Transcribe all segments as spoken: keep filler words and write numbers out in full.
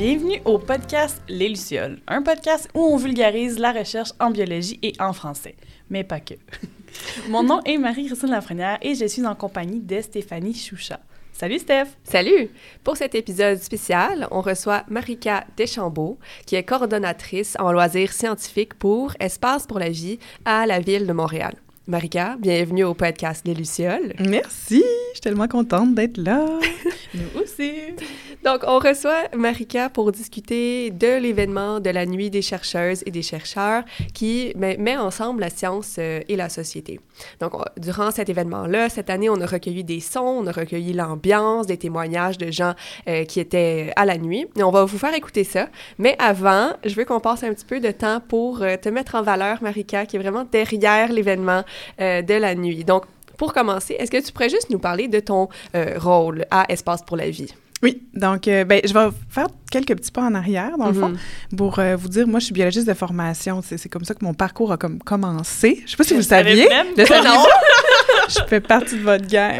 Bienvenue au podcast Les Lucioles, un podcast où on vulgarise la recherche en biologie et en français, mais pas que. Mon nom est Marie-Christine Lafrenière et je suis en compagnie de Stéphanie Choucha. Salut Steph! Salut! Pour cet épisode spécial, on reçoit Marika Deschambault, qui est coordonnatrice en loisirs scientifiques pour Espace pour la vie à la Ville de Montréal. Marika, bienvenue au podcast Les Lucioles. Merci! Je suis tellement contente d'être là! Nous aussi! Donc, on reçoit Marika pour discuter de l'événement de la Nuit des chercheuses et des chercheurs qui met, met ensemble la science euh, et la société. Donc, on, durant cet événement-là, cette année, on a recueilli des sons, on a recueilli l'ambiance, des témoignages de gens euh, qui étaient à la nuit. Et on va vous faire écouter ça. Mais avant, je veux qu'on passe un petit peu de temps pour euh, te mettre en valeur, Marika, qui est vraiment derrière l'événement euh, de la nuit. Donc, pour commencer, est-ce que tu pourrais juste nous parler de ton euh, rôle à Espace pour la vie? Oui, donc euh, ben, je vais faire quelques petits pas en arrière, dans le mm-hmm. fond, pour euh, vous dire, moi, je suis biologiste de formation. C'est, c'est comme ça que mon parcours a comme commencé. Je sais pas si vous le saviez. Le saviez-vous? Je fais partie de votre gang.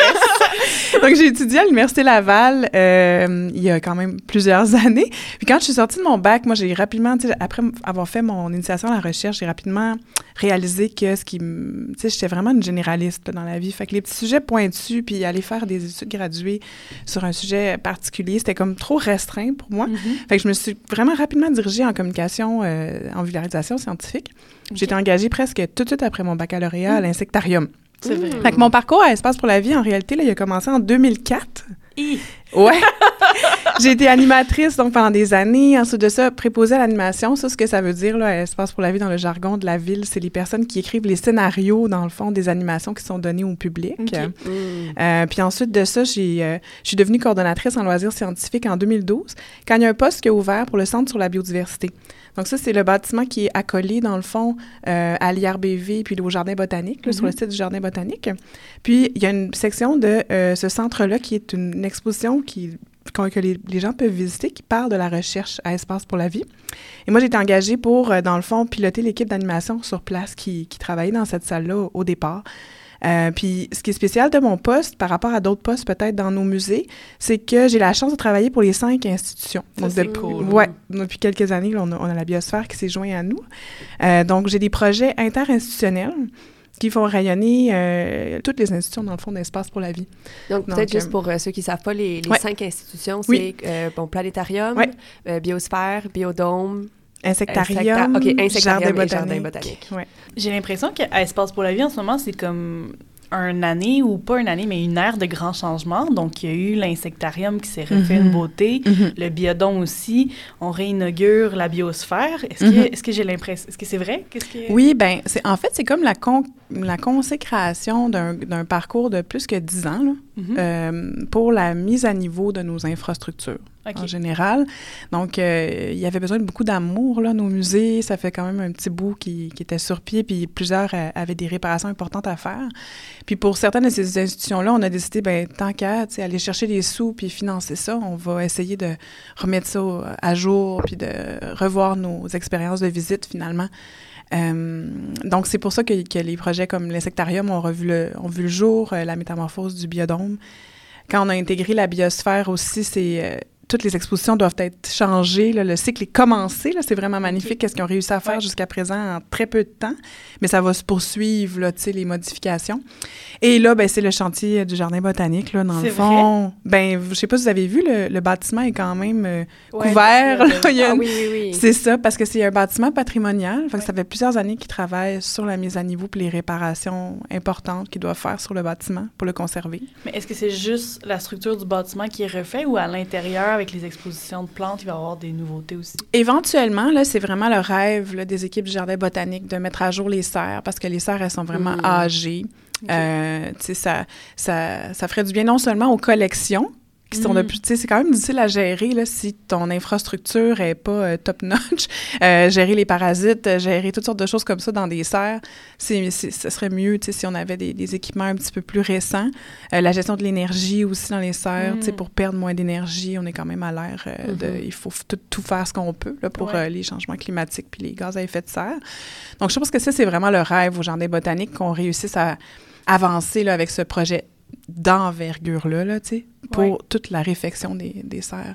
Yes! Donc, j'ai étudié à l'Université Laval euh, il y a quand même plusieurs années. Puis quand je suis sortie de mon bac, moi, j'ai rapidement, tu sais, après avoir fait mon initiation à la recherche, j'ai rapidement réalisé que ce qui me... Tu sais, j'étais vraiment une généraliste là, dans la vie. Fait que les petits sujets pointus, puis aller faire des études graduées sur un sujet particulier, c'était comme trop restreint pour moi. Mm-hmm. Fait que je me suis vraiment rapidement dirigée en communication, euh, en vulgarisation scientifique. Okay. J'ai été engagée presque tout de suite après mon baccalauréat mm. à l'Insectarium. C'est vrai. Fait que mon parcours à Espace pour la vie, en réalité, là, il a commencé en deux mille quatre. I. Ouais. J'ai été animatrice, donc, pendant des années. Ensuite de ça, préposée à l'animation. Ça, ce que ça veut dire, là, à Espace pour la vie, dans le jargon de la ville, c'est les personnes qui écrivent les scénarios, dans le fond, des animations qui sont données au public. Okay. Mm. Euh, puis ensuite de ça, j'ai, euh, je suis devenue coordonnatrice en loisirs scientifiques en deux mille douze, quand il y a un poste qui a ouvert pour le Centre sur la biodiversité. Donc ça, c'est le bâtiment qui est accolé, dans le fond, euh, à l'I R B V puis au Jardin botanique, là, mm-hmm. sur le site du Jardin botanique. Puis, il y a une section de euh, ce centre-là qui est une, une exposition qui, que les, les gens peuvent visiter, qui parle de la recherche à Espace pour la vie. Et moi, j'ai été engagée pour, euh, dans le fond, piloter l'équipe d'animation sur place qui, qui travaillait dans cette salle-là au, au départ. Euh, puis, ce qui est spécial de mon poste, par rapport à d'autres postes peut-être dans nos musées, c'est que j'ai la chance de travailler pour les cinq institutions. Ça, donc, c'est depuis, cool. Ouais, depuis quelques années, là, on, a, on a la biosphère qui s'est joint à nous. Euh, donc, j'ai des projets interinstitutionnels qui font rayonner euh, toutes les institutions, dans le fond, d'Espace pour la vie. Donc, peut-être donc, juste euh, pour euh, ceux qui ne savent pas, les, les ouais. cinq institutions, c'est oui. euh, bon, Planétarium, ouais. euh, Biosphère, Biodôme, Insectarium, Insecta- okay, Insectarium Jardin et Jardin botanique. botanique. Ouais. J'ai l'impression qu'à Espace pour la vie, en ce moment, c'est comme une année, ou pas une année, mais une ère de grands changements. Donc, il y a eu l'Insectarium qui s'est refait mm-hmm. une beauté, mm-hmm. le Biodôme aussi. On réinaugure la biosphère. Est-ce que, mm-hmm. est-ce que j'ai l'impression... Est-ce que c'est vrai? Qu'est-ce que... Oui, bien, c'est, en fait, c'est comme la, con, la consécration d'un, d'un parcours de plus que dix ans là, mm-hmm. euh, pour la mise à niveau de nos infrastructures. Okay. En général. Donc, euh, il y avait besoin de beaucoup d'amour, là, nos musées. Ça fait quand même un petit bout qui, qui était sur pied, puis plusieurs euh, avaient des réparations importantes à faire. Puis pour certaines de ces institutions-là, on a décidé, bien, tant qu'à aller chercher des sous puis financer ça, on va essayer de remettre ça à jour puis de revoir nos expériences de visite, finalement. Euh, donc, c'est pour ça que, que les projets comme l'Insectarium ont, revu le, ont vu le jour, euh, la métamorphose du biodôme. Quand on a intégré la biosphère aussi, c'est... Euh, toutes les expositions doivent être changées. Là. Le cycle est commencé. Là. C'est vraiment magnifique okay. qu'est-ce qu'ils ont réussi à faire ouais. jusqu'à présent en très peu de temps. Mais ça va se poursuivre, là, les modifications. Et là, ben, c'est le chantier du Jardin botanique, là, dans c'est le fond. Vrai? Ben, je ne sais pas si vous avez vu, le, le bâtiment est quand même euh, ouais, couvert. Le, le... Ah, une... oui, oui, oui. C'est ça, parce que c'est un bâtiment patrimonial. Fait que ouais. ça fait plusieurs années qu'ils travaillent sur la mise à niveau et les réparations importantes qu'ils doivent faire sur le bâtiment pour le conserver. Mais est-ce que c'est juste la structure du bâtiment qui est refait ou à l'intérieur, avec les expositions de plantes, il va y avoir des nouveautés aussi? Éventuellement, là, c'est vraiment le rêve là, des équipes du Jardin botanique de mettre à jour les serres parce que les serres, elles sont vraiment mmh. âgées. Okay. Euh, tu sais, ça, ça, ça ferait du bien non seulement aux collections, qui sont mm. de plus, tu sais, c'est quand même difficile à gérer là, si ton infrastructure est pas euh, top-notch. Euh, gérer les parasites, euh, gérer toutes sortes de choses comme ça dans des serres, c'est, c'est, ce serait mieux, tu sais, si on avait des, des équipements un petit peu plus récents. Euh, la gestion de l'énergie aussi dans les serres, mm. tu sais, pour perdre moins d'énergie, on est quand même à l'ère euh, mm-hmm. de, il faut tout, tout faire ce qu'on peut là, pour ouais. euh, les changements climatiques puis les gaz à effet de serre. Donc, je pense que ça, c'est vraiment le rêve au Jardin botanique qu'on réussisse à avancer là, avec ce projet d'envergure-là, là, tu sais, pour ouais. toute la réfection des, des serres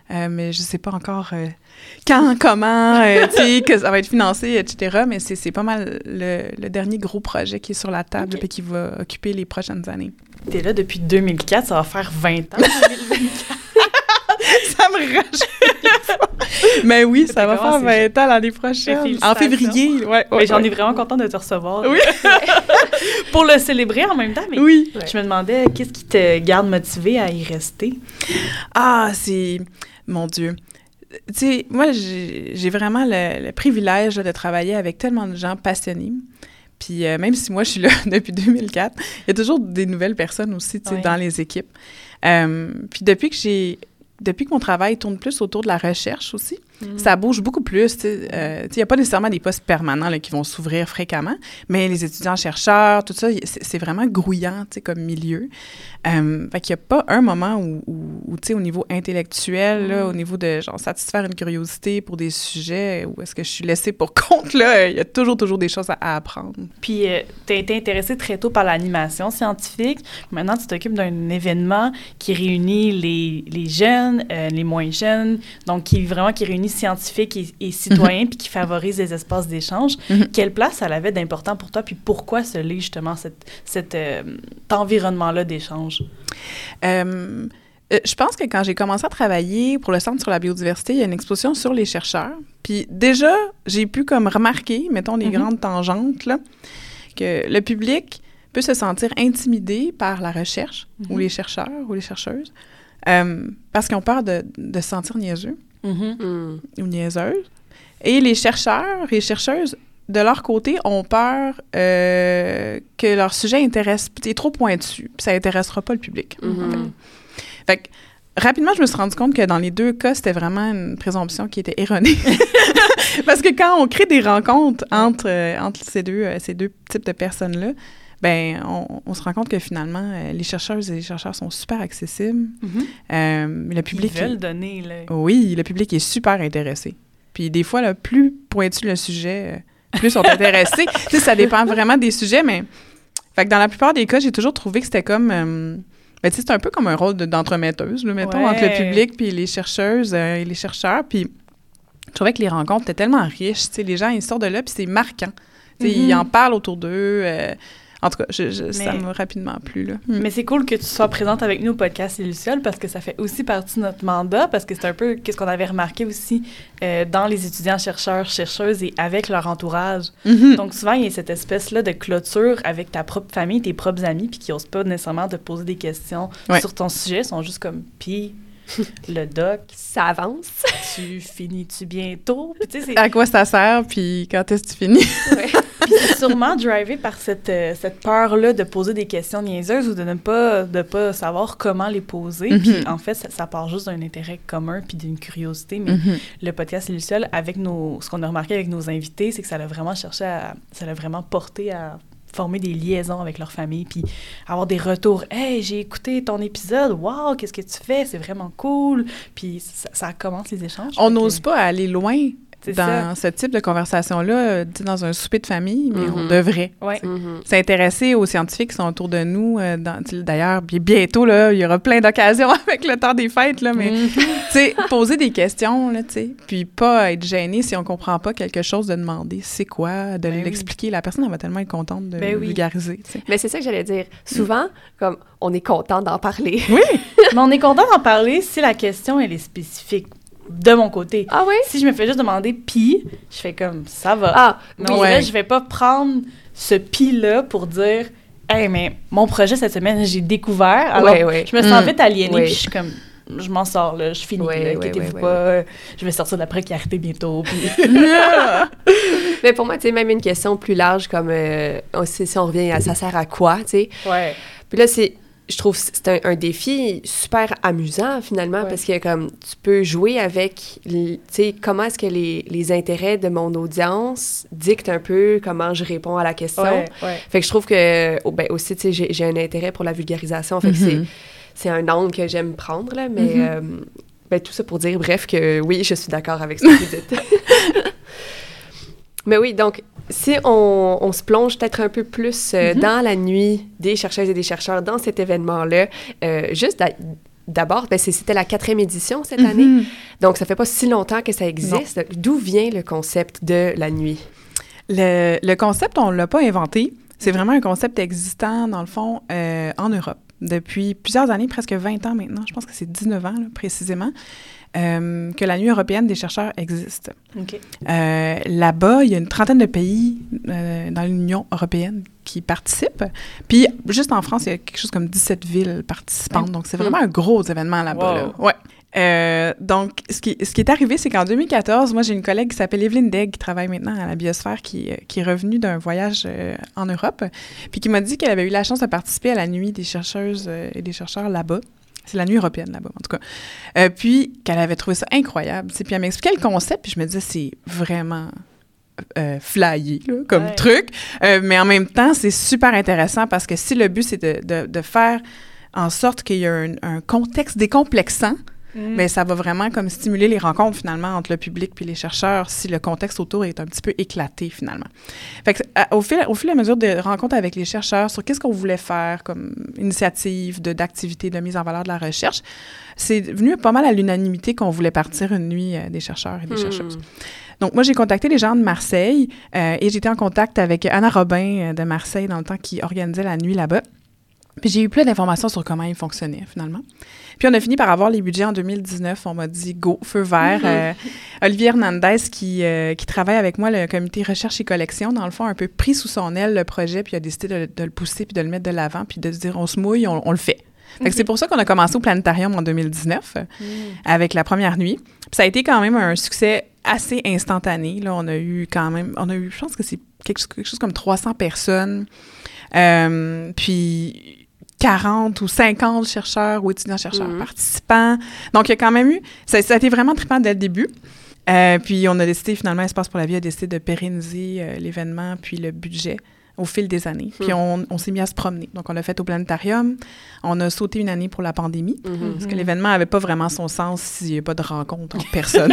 Euh, mais je sais pas encore euh, quand, comment, euh, tu sais, que ça va être financé, et cetera. Mais c'est, c'est pas mal le, le dernier gros projet qui est sur la table et okay. qui va occuper les prochaines années. T'es là depuis deux mille quatre, ça va faire vingt ans en deux mille vingt-quatre. Ça me rajeunit. Mais oui, ça va faire vingt ans l'année prochaine. En février, ouais. ouais j'en ouais. ai vraiment contente de te recevoir. Oui. Pour le célébrer en même temps. Mais oui. Je me demandais, qu'est-ce qui te garde motivée à y rester? Ah, c'est... Mon Dieu. Tu sais, moi, j'ai, j'ai vraiment le, le privilège là, de travailler avec tellement de gens passionnés. Puis euh, même si moi, je suis là depuis deux mille quatre, il y a toujours des nouvelles personnes aussi, tu sais, oui. dans les équipes. Euh, puis depuis que j'ai... Depuis que mon travail tourne plus autour de la recherche aussi, mm-hmm. ça bouge beaucoup plus. Il euh, n'y a pas nécessairement des postes permanents là, qui vont s'ouvrir fréquemment, mais les étudiants-chercheurs, tout ça, c'est, c'est vraiment grouillant comme milieu. Euh, fait qu'il n'y a pas un moment où, où, où tu sais, au niveau intellectuel, mm-hmm. là, au niveau de genre satisfaire une curiosité pour des sujets où est-ce que je suis laissée pour compte, là, il y a toujours, toujours des choses à, à apprendre. Puis, euh, tu as été intéressée très tôt par l'animation scientifique. Maintenant, tu t'occupes d'un événement qui réunit les, les jeunes, Euh, les moins jeunes, donc qui vraiment qui réunit scientifiques et, et citoyens, mm-hmm. puis qui favorise les espaces d'échange. Mm-hmm. Quelle place elle avait d'important pour toi, puis pourquoi se lie justement cette, cette, euh, cet environnement-là d'échange? Euh, euh, je pense que quand j'ai commencé à travailler pour le Centre sur la biodiversité, il y a une exposition sur les chercheurs. Puis déjà, j'ai pu comme remarquer, mettons, les mm-hmm. grandes tangentes, là, que le public peut se sentir intimidé par la recherche, mm-hmm. ou les chercheurs, ou les chercheuses, Euh, parce qu'ils ont peur de, de se sentir niaiseux mm-hmm. mm. ou niaiseuses. Et les chercheurs et chercheuses, de leur côté, ont peur euh, que leur sujet intéresse, est trop pointu, puis ça n'intéressera pas le public. Mm-hmm. Fait que, rapidement, je me suis rendu compte que dans les deux cas, c'était vraiment une présomption qui était erronée. Parce que quand on crée des rencontres entre, euh, entre ces, deux, euh, ces deux types de personnes-là, ben on, on se rend compte que finalement, euh, les chercheuses et les chercheurs sont super accessibles. Mm-hmm. Euh, le public Ils veulent est, donner, là. Oui, le public est super intéressé. Puis des fois, là, plus pointu le sujet, euh, plus ils sont intéressés. Tu sais, ça dépend vraiment des sujets, mais... Fait que dans la plupart des cas, j'ai toujours trouvé que c'était comme... Euh, ben, tu sais, c'est un peu comme un rôle de, d'entremetteuse, là, mettons, ouais. entre le public puis les chercheuses euh, et les chercheurs. Puis je trouvais que les rencontres étaient tellement riches. Tu sais, les gens, ils sortent de là, puis c'est marquant. Tu sais, mm-hmm. ils en parlent autour d'eux. Euh, En tout cas, je, je, mais, ça m'a rapidement plu, là. Mm. Mais c'est cool que tu sois présente avec nous au podcast Les Lucioles parce que ça fait aussi partie de notre mandat, parce que c'est un peu ce qu'on avait remarqué aussi euh, dans les étudiants chercheurs, chercheuses et avec leur entourage. Mm-hmm. Donc, souvent, il y a cette espèce-là de clôture avec ta propre famille, tes propres amis, puis qui n'osent pas nécessairement te poser des questions ouais. sur ton sujet. Ils sont juste comme « Puis, le doc... » Ça avance. Tu finis-tu bientôt? Puis, tu sais, c'est... À quoi ça sert, puis quand est-ce que tu finis? Ouais. Puis c'est sûrement drivé par cette, euh, cette peur-là de poser des questions niaiseuses ou de ne pas, de pas savoir comment les poser. Mm-hmm. Puis en fait, ça, ça part juste d'un intérêt commun puis d'une curiosité. Mais mm-hmm. le podcast Les Lucioles, avec nos, ce qu'on a remarqué avec nos invités, c'est que ça l'a vraiment cherché à... Ça l'a vraiment porté à former des liaisons avec leur famille puis avoir des retours. « Hey, j'ai écouté ton épisode. Wow, qu'est-ce que tu fais? C'est vraiment cool. » Puis ça, ça commence les échanges. On n'ose que... pas aller loin. C'est dans ça. Ce type de conversation-là, dans un souper de famille, mais mm-hmm. on devrait ouais. mm-hmm. s'intéresser aux scientifiques qui sont autour de nous. Euh, dans, d'ailleurs, bientôt, là, il y aura plein d'occasions avec le temps des fêtes, là, mais mm-hmm. poser des questions, là, puis pas être gêné si on comprend pas quelque chose, de demander c'est quoi, de ben l'expliquer. Oui. La personne, elle va tellement être contente de ben oui. vulgariser. T'sais. Mais c'est ça que j'allais dire. Souvent, mm. comme on est content d'en parler. Oui! Mais on est content d'en parler si la question, elle est spécifique. De mon côté. Ah oui? Si je me fais juste demander « pis », je fais comme « ça va ». Ah, mais oui. Là, je vais pas prendre ce « pis » pour dire « hey, mais mon projet cette semaine, j'ai découvert ». Alors, oui, oui. je me sens mm. vite aliénée, oui. puis je suis comme « je m'en sors, là, je finis, oui, là, oui, inquiétez-vous oui, pas, oui. je vais sortir de la précarité bientôt. » Mais pour moi, tu sais, même une question plus large, comme euh, si, si on revient à « ça sert à quoi », tu sais. Ouais. Puis là, c'est... Je trouve que c'est un, un défi super amusant, finalement, ouais. parce que comme tu peux jouer avec, tu sais, comment est-ce que les, les intérêts de mon audience dictent un peu comment je réponds à la question. Ouais, ouais. Fait que je trouve que, oh, ben aussi, tu sais, j'ai, j'ai un intérêt pour la vulgarisation. Fait que mm-hmm. c'est, c'est un angle que j'aime prendre, là, mais mm-hmm. euh, ben, tout ça pour dire, bref, que oui, je suis d'accord avec ce que vous dites. Mais oui, donc, si on, on se plonge peut-être un peu plus euh, mm-hmm. dans la nuit des chercheuses et des chercheurs, dans cet événement-là, euh, juste d'abord, ben, c'était la quatrième édition cette mm-hmm. année. Donc, ça fait pas si longtemps que ça existe. D'où vient le concept de la nuit? Le, le concept, on l'a pas inventé. C'est vraiment un concept existant, dans le fond, euh, en Europe. Depuis plusieurs années, presque vingt ans maintenant, je pense que c'est dix-neuf ans, là, précisément, euh, que la Nuit européenne des chercheurs existe. Okay. Euh, là-bas, il y a une trentaine de pays euh, dans l'Union européenne qui participent. Puis, juste en France, il y a quelque chose comme dix-sept villes participantes. Donc, c'est vraiment un gros événement là-bas. Wow. Là. Ouais. Euh, donc, ce qui, ce qui est arrivé, c'est qu'en deux mille quatorze, moi, j'ai une collègue qui s'appelle Evelyne Degg, qui travaille maintenant à la Biosphère, qui, qui est revenue d'un voyage euh, en Europe, puis qui m'a dit qu'elle avait eu la chance de participer à la nuit des chercheuses euh, et des chercheurs là-bas. C'est la nuit européenne là-bas, en tout cas. Euh, puis qu'elle avait trouvé ça incroyable. Puis elle m'expliquait le concept, puis je me disais, c'est vraiment euh, flyé là, comme ouais. truc. Euh, mais en même temps, c'est super intéressant parce que si le but, c'est de, de, de faire en sorte qu'il y ait un, un contexte décomplexant, Mm. bien, ça va vraiment comme stimuler les rencontres, finalement, entre le public puis les chercheurs si le contexte autour est un petit peu éclaté, finalement. Fait que, à, au, fil, au fil et à mesure de rencontres avec les chercheurs sur qu'est-ce qu'on voulait faire comme initiative de, d'activité de mise en valeur de la recherche, c'est venu pas mal à l'unanimité qu'on voulait partir une nuit euh, des chercheurs et des mm. chercheuses. Donc, moi, j'ai contacté les gens de Marseille euh, et j'étais en contact avec Anna Robin euh, de Marseille dans le temps qui organisait la nuit là-bas. Puis j'ai eu plein d'informations sur comment ils fonctionnaient, finalement. Puis on a fini par avoir les budgets en deux mille dix-neuf. On m'a dit « go, feu vert mm-hmm. ». Euh, Olivier Hernandez, qui, euh, qui travaille avec moi, le comité recherche et collection, dans le fond, a un peu pris sous son aile le projet, puis a décidé de, de le pousser, puis de le mettre de l'avant, puis de se dire « on se mouille, on, on le fait ». Fait que okay. c'est pour ça qu'on a commencé au Planétarium en deux mille dix-neuf, mm. avec la première nuit. Puis ça a été quand même un succès assez instantané. Là, on a eu quand même, on a eu, je pense que c'est quelque, quelque chose comme trois cents personnes. Euh, puis quarante ou cinquante chercheurs ou étudiants-chercheurs mmh. participants. Donc, il y a quand même eu... Ça, ça a été vraiment trippant dès le début. Euh, puis, on a décidé, finalement, Espace pour la vie a décidé de pérenniser euh, l'événement puis le budget au fil des années. Mmh. Puis, on, on s'est mis à se promener. Donc, on l'a fait au Planétarium. On a sauté une année pour la pandémie mmh. parce que l'événement n'avait pas vraiment son sens s'il n'y avait pas de rencontre entre personnes.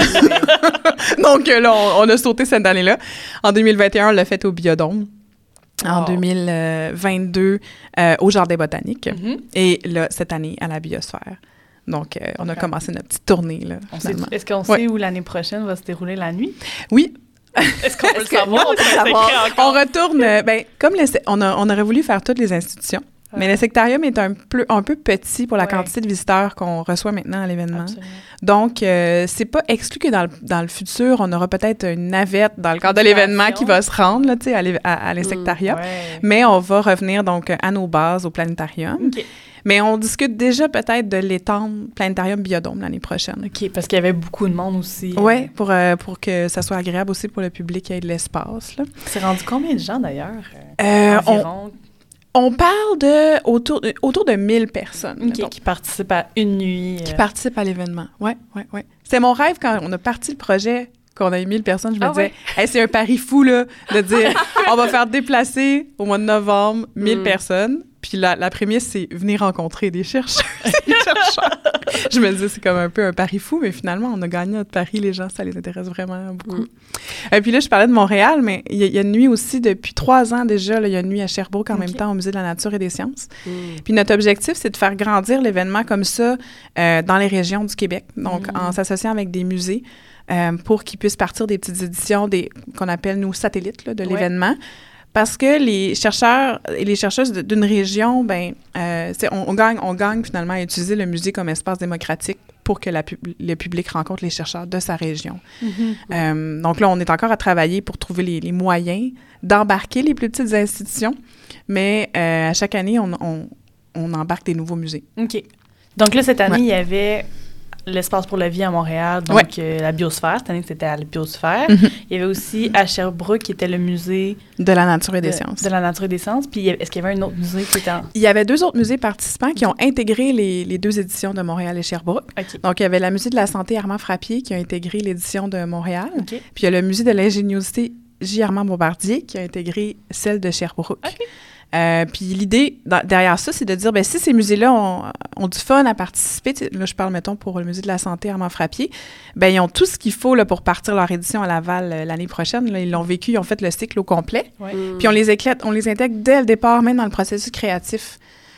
Donc, là, on, on a sauté cette année-là. En deux mille vingt et un, on l'a fait au Biodôme. En oh. deux mille vingt-deux, euh, au Jardin botanique. Mm-hmm. Et là, cette année, à la Biosphère. Donc, euh, on a okay. commencé notre petite tournée, là, on finalement. Sait, est-ce qu'on ouais. sait où l'année prochaine va se dérouler la nuit? Oui. Est-ce qu'on peut le savoir? Non, on, peut savoir. On retourne... Euh, ben, comme les, on, a, on aurait voulu faire toutes les institutions, ouais. mais le sectarium est un peu, un peu petit pour la ouais. quantité de visiteurs qu'on reçoit maintenant à l'événement. Absolument. Donc, euh, c'est pas exclu que dans le, dans le futur, on aura peut-être une navette dans le cadre de l'événement qui va se rendre, là, tu sais, à, à, à l'insectarium. Mmh, ouais. Mais on va revenir, donc, à nos bases au Planétarium. Okay. Mais on discute déjà peut-être de l'étendre Planétarium Biodôme l'année prochaine. OK, parce qu'il y avait beaucoup de monde aussi. Oui, pour, euh, pour que ça soit agréable aussi pour le public et de l'espace, là. C'est rendu combien de gens, d'ailleurs? Euh, environ... On, On parle de autour, de autour de mille personnes. Okay, qui participent à une nuit. Qui euh... participent à l'événement, oui, oui, oui. C'était mon rêve quand on a parti le projet, qu'on a eu mille personnes, je me ah disais, ouais? hey, c'est un pari fou, là, de dire, on va faire déplacer au mois de novembre mille mm. personnes. Puis la, la prémisse, c'est venir rencontrer des chercheurs. des chercheurs. Je me disais, c'est comme un peu un pari fou, mais finalement, on a gagné notre pari. Les gens, ça les intéresse vraiment beaucoup. Mm. Et puis là, je parlais de Montréal, mais il y, y a une nuit aussi, depuis trois ans déjà, il y a une nuit à Sherbrooke en okay. même temps au Musée de la nature et des sciences. Mm. Puis notre objectif, c'est de faire grandir l'événement comme ça euh, dans les régions du Québec, donc mm. en s'associant avec des musées euh, pour qu'ils puissent partir des petites éditions des, qu'on appelle, nous, satellites là, de ouais. l'événement. Parce que les chercheurs et les chercheuses d'une région, ben, euh, on, on, gagne, on gagne finalement à utiliser le musée comme espace démocratique pour que la, le public rencontre les chercheurs de sa région. Mm-hmm. Euh, donc là, on est encore à travailler pour trouver les, les moyens d'embarquer les plus petites institutions, mais euh, à chaque année, on, on, on embarque des nouveaux musées. OK. Donc là, cette année, ouais. il y avait l'Espace pour la vie à Montréal, donc ouais. euh, la Biosphère. Cette année, c'était à la Biosphère. Mm-hmm. Il y avait aussi à Sherbrooke, qui était le musée... De la nature et des de, sciences. De la nature et des sciences. Puis, est-ce qu'il y avait un autre musée qui était en... Il y avait deux autres musées participants qui ont intégré les, les deux éditions de Montréal et Sherbrooke. Okay. Donc, il y avait le musée de la santé Armand Frappier qui a intégré l'édition de Montréal. Okay. Puis, il y a le musée de l'ingéniosité J. Armand Bombardier qui a intégré celle de Sherbrooke. Okay. Euh, puis l'idée dans, derrière ça, c'est de dire, bien, si ces musées-là ont, ont du fun à participer, là, je parle, mettons, pour le musée de la santé Armand Frappier, bien, ils ont tout ce qu'il faut là, pour partir leur édition à Laval euh, l'année prochaine. Là, ils l'ont vécu, ils ont fait le cycle au complet. Ouais. Mm. Puis on les, éclate, on les intègre dès le départ, même dans le processus créatif.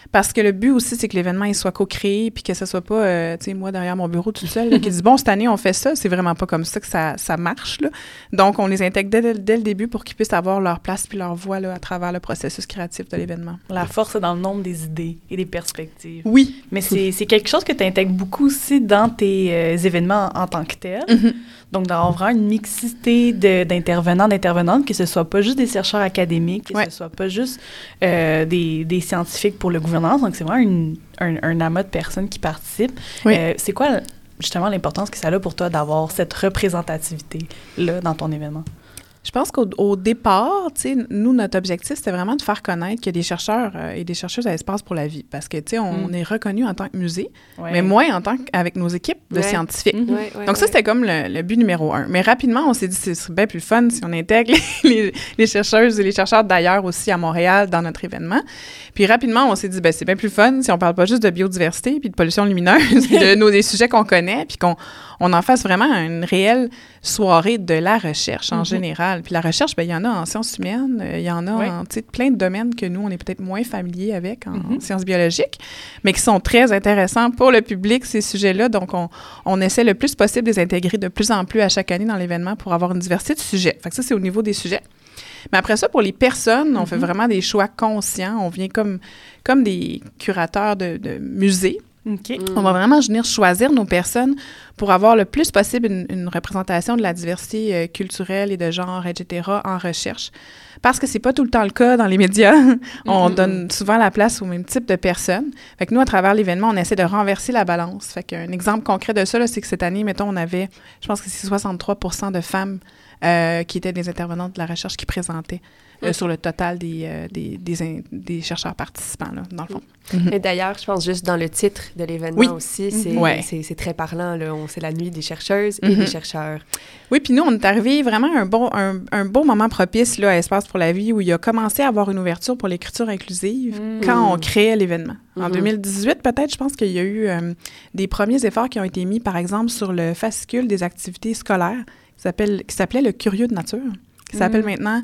Parce que le but aussi, c'est que l'événement il soit co-créé puis que ce soit pas, euh, tu sais, moi derrière mon bureau toute seule là, qui dit « Bon, cette année, on fait ça ». C'est vraiment pas comme ça que ça, ça marche, là. Donc, on les intègre dès, dès le début pour qu'ils puissent avoir leur place puis leur voix là, à travers le processus créatif de l'événement. La force est dans le nombre des idées et des perspectives. Oui. Mais c'est, c'est quelque chose que tu intègres beaucoup aussi dans tes euh, événements en, en tant que tel. Mm-hmm. Donc, d'avoir vraiment une mixité de, d'intervenants, d'intervenantes, que ce soit pas juste des chercheurs académiques, que ouais. ce soit pas juste euh, des, des scientifiques pour le gouvernement. Donc, c'est vraiment une, un, un amas de personnes qui participent. Oui. Euh, c'est quoi, justement, l'importance que ça a pour toi d'avoir cette représentativité-là dans ton événement? Je pense qu'au au départ, tu sais, nous, notre objectif, c'était vraiment de faire connaître qu'il y a des chercheurs euh, et des chercheuses à Espace pour la vie. Parce que, tu sais, on, mm. on est reconnu en tant que musée, ouais. mais moins en tant qu'avec nos équipes de ouais. scientifiques. Mm-hmm. Ouais, ouais, Donc, ça, ouais. c'était comme le, le but numéro un. Mais rapidement, on s'est dit que ce serait bien plus fun si on intègre les, les chercheuses et les chercheurs d'ailleurs aussi à Montréal dans notre événement. Puis rapidement, on s'est dit, ben c'est bien plus fun si on parle pas juste de biodiversité puis de pollution lumineuse, puis de nos, des sujets qu'on connaît, puis qu'on on en fasse vraiment une réelle soirée de la recherche en mm-hmm. général. Puis la recherche, bien, il y en a en sciences humaines, il y en a oui. en plein de domaines que nous, on est peut-être moins familiers avec en mm-hmm. sciences biologiques, mais qui sont très intéressants pour le public, ces sujets-là. Donc, on, on essaie le plus possible de les intégrer de plus en plus à chaque année dans l'événement pour avoir une diversité de sujets. Fait que ça, c'est au niveau des sujets. Mais après ça, pour les personnes, on mm-hmm. fait vraiment des choix conscients. On vient comme, comme des curateurs de, de musées. Okay. Mm. On va vraiment venir choisir nos personnes pour avoir le plus possible une, une représentation de la diversité euh, culturelle et de genre, et cetera, en recherche. Parce que c'est pas tout le temps le cas dans les médias. On mm-hmm. donne souvent la place au même type de personnes. Fait que nous, à travers l'événement, on essaie de renverser la balance. Fait qu'un exemple concret de ça, là, c'est que cette année, mettons, on avait, je pense que c'est soixante-trois pour cent de femmes euh, qui étaient des intervenantes de la recherche qui présentaient. Euh, sur le total des, euh, des, des, in, des chercheurs participants, là, dans le fond. Mm-hmm. Et d'ailleurs, je pense juste dans le titre de l'événement oui. aussi, c'est, mm-hmm. ouais. c'est, c'est très parlant. Là. On, c'est la nuit des chercheuses et mm-hmm. des chercheurs. Oui, puis nous, on est arrivé vraiment à un, bon, un, un beau moment propice là, à Espace pour la vie où il a commencé à avoir une ouverture pour l'écriture inclusive mm-hmm. quand on créait l'événement. Mm-hmm. En deux mille dix-huit, peut-être, je pense qu'il y a eu euh, des premiers efforts qui ont été mis, par exemple, sur le fascicule des activités scolaires qui, s'appelle, qui s'appelait le Curieux de nature, qui mm-hmm. s'appelle maintenant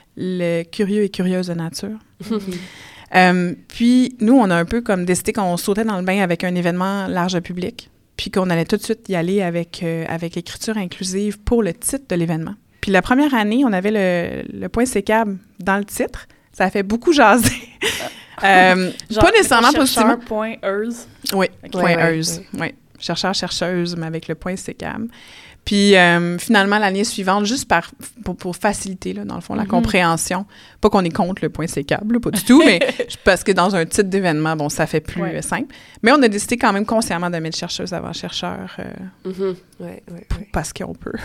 le curieux et curieuse de nature. euh, puis, nous, on a un peu comme décidé qu'on sautait dans le bain avec un événement large public, puis qu'on allait tout de suite y aller avec, euh, avec l'écriture inclusive pour le titre de l'événement. Puis la première année, on avait le, le point C C A B dans le titre. Ça a fait beaucoup jaser. euh, Genre, pas nécessairement positivement. Chercheur point euse. Oui, okay. point ouais, euse. Oui, ouais. Chercheur, chercheuse, mais avec le point C C A B. Puis, euh, finalement, l'année suivante, juste par, pour, pour faciliter, là, dans le fond, la mm-hmm. compréhension, pas qu'on est contre le point C C A B, là, pas du tout, mais parce que dans un titre d'événement, bon, ça fait plus ouais. euh, simple. Mais on a décidé quand même consciemment de mettre chercheuse avant chercheur, euh, mm-hmm. ouais, ouais, pour, ouais. parce qu'on peut.